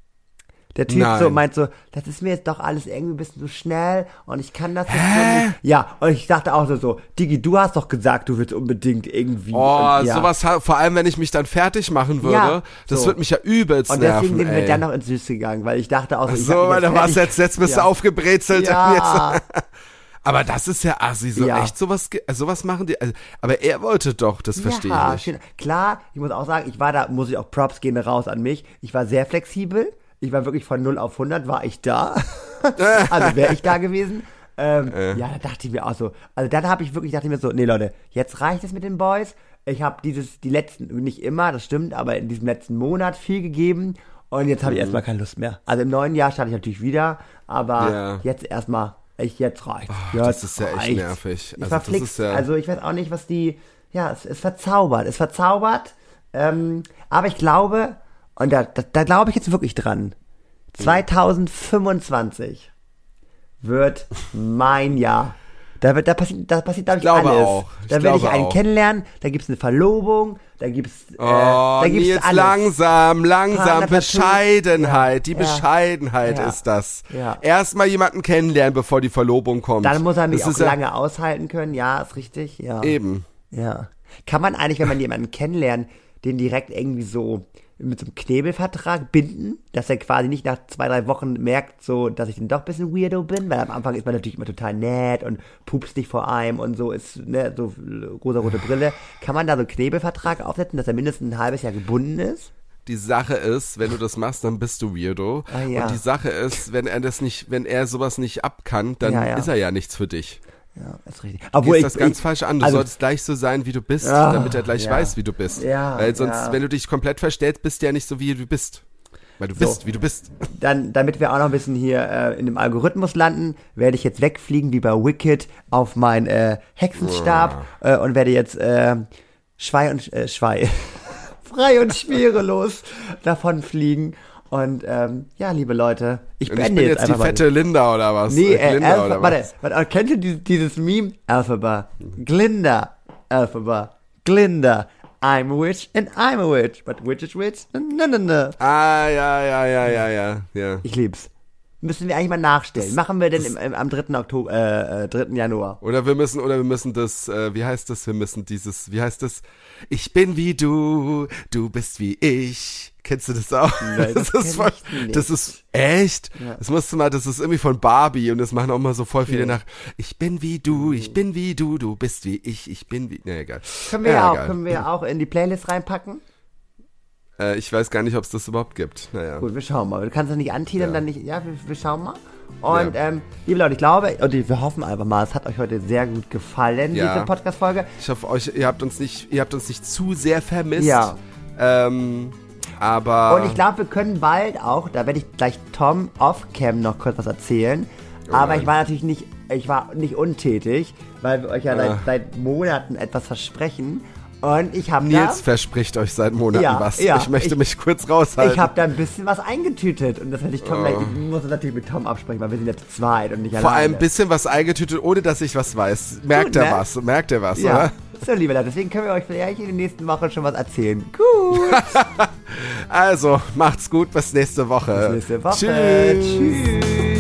Der Typ Nein. so meint so, das ist mir jetzt doch alles irgendwie ein bisschen zu schnell und ich kann das jetzt so nicht. Ja, und ich dachte auch so, so, Digi, du hast doch gesagt, du willst unbedingt irgendwie. Oh, und, ja. sowas, ha- vor allem wenn ich mich dann fertig machen würde, Ja, das so. wird mich ja übelst Und deswegen nerven, sind wir ey. dann noch ins Süß gegangen, weil ich dachte auch so, ich so, hab weil mich da war's fertig- jetzt, jetzt bist ja. du aufgebrezelt. Ja. Und jetzt, aber das ist ja assi, so Ja. echt sowas, ge- also sowas machen die, also, aber er wollte doch, das verstehe ja, ich nicht. schön. Klar, ich muss auch sagen, ich war da, muss ich auch Props gehen raus an mich. Ich war sehr flexibel. Ich war wirklich von null auf hundert war ich da. Also wäre ich da gewesen. Ähm, Äh. Ja, da dachte ich mir auch so. Also dann habe ich wirklich, dachte ich mir so, nee Leute, jetzt reicht es mit den Boys. Ich habe dieses, die letzten, nicht immer, das stimmt, aber in diesem letzten Monat viel gegeben. Und jetzt habe ich erstmal keine Lust mehr. Also im neuen Jahr starte ich natürlich wieder, aber Ja. jetzt erstmal, ich, jetzt reicht. Ach, jetzt das ist ja echt reicht's. nervig. Ich Also war das flix, ist ja- also ich weiß auch nicht, was die, ja, es ist verzaubert, es verzaubert, ähm, aber ich glaube, und da, da, da glaube ich jetzt wirklich dran, zweitausendfünfundzwanzig wird mein Jahr. Da wird, da passiert, da passiert, glaube ich, glaube alles. auch. Ich Da werde ich glaube einen auch. kennenlernen, da gibt's eine Verlobung, da gibt's, äh, Oh, da gibt's Nils, alles. langsam, langsam, Partner-Tattoo. Bescheidenheit, die Ja. Bescheidenheit Ja. ist das. Ja. Erstmal jemanden kennenlernen, bevor die Verlobung kommt. Dann muss er mich Das auch ist ja- lange aushalten können, ja, ist richtig, ja. Eben. Ja. Kann man eigentlich, wenn man jemanden kennenlernt, den direkt irgendwie so mit so einem Knebelvertrag binden, dass er quasi nicht nach zwei, drei Wochen merkt, so, dass ich dann doch ein bisschen weirdo bin, weil am Anfang ist man natürlich immer total nett und pupst nicht vor einem und so ist, ne, so rosa-rote Brille. Kann man da so einen Knebelvertrag aufsetzen, dass er mindestens ein halbes Jahr gebunden ist? Die Sache ist, wenn du das machst, dann bist du Weirdo. Ah, ja. Und die Sache ist, wenn er das nicht, wenn er sowas nicht abkann, dann Ja, ja. ist er ja nichts für dich. Ja, ist richtig. Du Obwohl gehst das ganz ich, falsch an. Du also- solltest gleich so sein, wie du bist, Ja, damit er gleich ja. weiß, wie du bist. Ja, Weil sonst, ja. wenn du dich komplett verstellst, bist du ja nicht so, wie du bist. Weil du So. bist, wie du bist. Dann, damit wir auch noch ein bisschen hier äh, in dem Algorithmus landen, werde ich jetzt wegfliegen wie bei Wicked auf meinen äh, Hexenstab äh, und werde jetzt äh, Schwei und äh, Schwei frei und schwerelos davon fliegen. Und ähm, ja, liebe Leute, ich Und ich beende bin jetzt jetzt die einfach mal. fette Linda oder was? Nee, Äh, äh, Glinda Alpha, oder warte, was? warte, kennt ihr dieses, dieses Meme? Alphaba, Glinda, Alphaba, Glinda, I'm a witch and I'm a witch, but which is which? No, no, no. Ah, ja, ja, ja, ja, ja, ja. Ich lieb's. Müssen wir eigentlich mal nachstellen. Machen wir denn im, im, am dritten Oktober, äh, äh, dritten Januar. Oder wir müssen, oder wir müssen das, äh, wie heißt das? Wir müssen dieses, wie heißt das? Ich bin wie du, du bist wie ich. Kennst du das auch? Nein, das ist kenn ich nicht. das ist echt. Ja. Das musst du mal, das ist irgendwie von Barbie und das machen auch mal so voll viele nach. Ich bin wie du, ich bin wie du, du bist wie ich, ich bin wie. Ne, egal. Können wir ja, auch, egal. können wir ja auch in die Playlist reinpacken. Äh, ich weiß gar nicht, ob es das überhaupt gibt. Naja. Gut, wir schauen mal. Du kannst das nicht anteasern, Ja. dann nicht. Ja, wir, wir schauen mal. Und Ja. ähm, liebe Leute, ich glaube, und wir hoffen einfach mal, es hat euch heute sehr gut gefallen, Ja. diese Podcast-Folge. Ich hoffe, euch, ihr habt uns nicht, ihr habt uns nicht zu sehr vermisst. Ja. Ähm, aber. Und ich glaube, wir können bald auch, da werde ich gleich Tom off-cam noch kurz was erzählen. Aber nein. ich war natürlich nicht, ich war nicht untätig, weil wir euch ja Ah. seit, seit Monaten etwas versprechen. Und ich habe Nils da, verspricht euch seit Monaten Ja, was. ja, ich möchte ich- mich kurz raushalten. ich habe da ein bisschen was eingetütet. Und das werde ich Tom Oh. gleich, ich muss das natürlich mit Tom absprechen, weil wir sind ja zu zweit und nicht Vor alleine. allem ein bisschen was eingetütet, ohne dass ich was weiß. Merkt Gut, er ne? was? Merkt er was, Ja, oder? So, liebe Leute, deswegen können wir euch vielleicht in den nächsten Wochen schon was erzählen. Gut. Also, macht's gut, bis nächste Woche. Bis nächste Woche. Tschüss. Tschüss.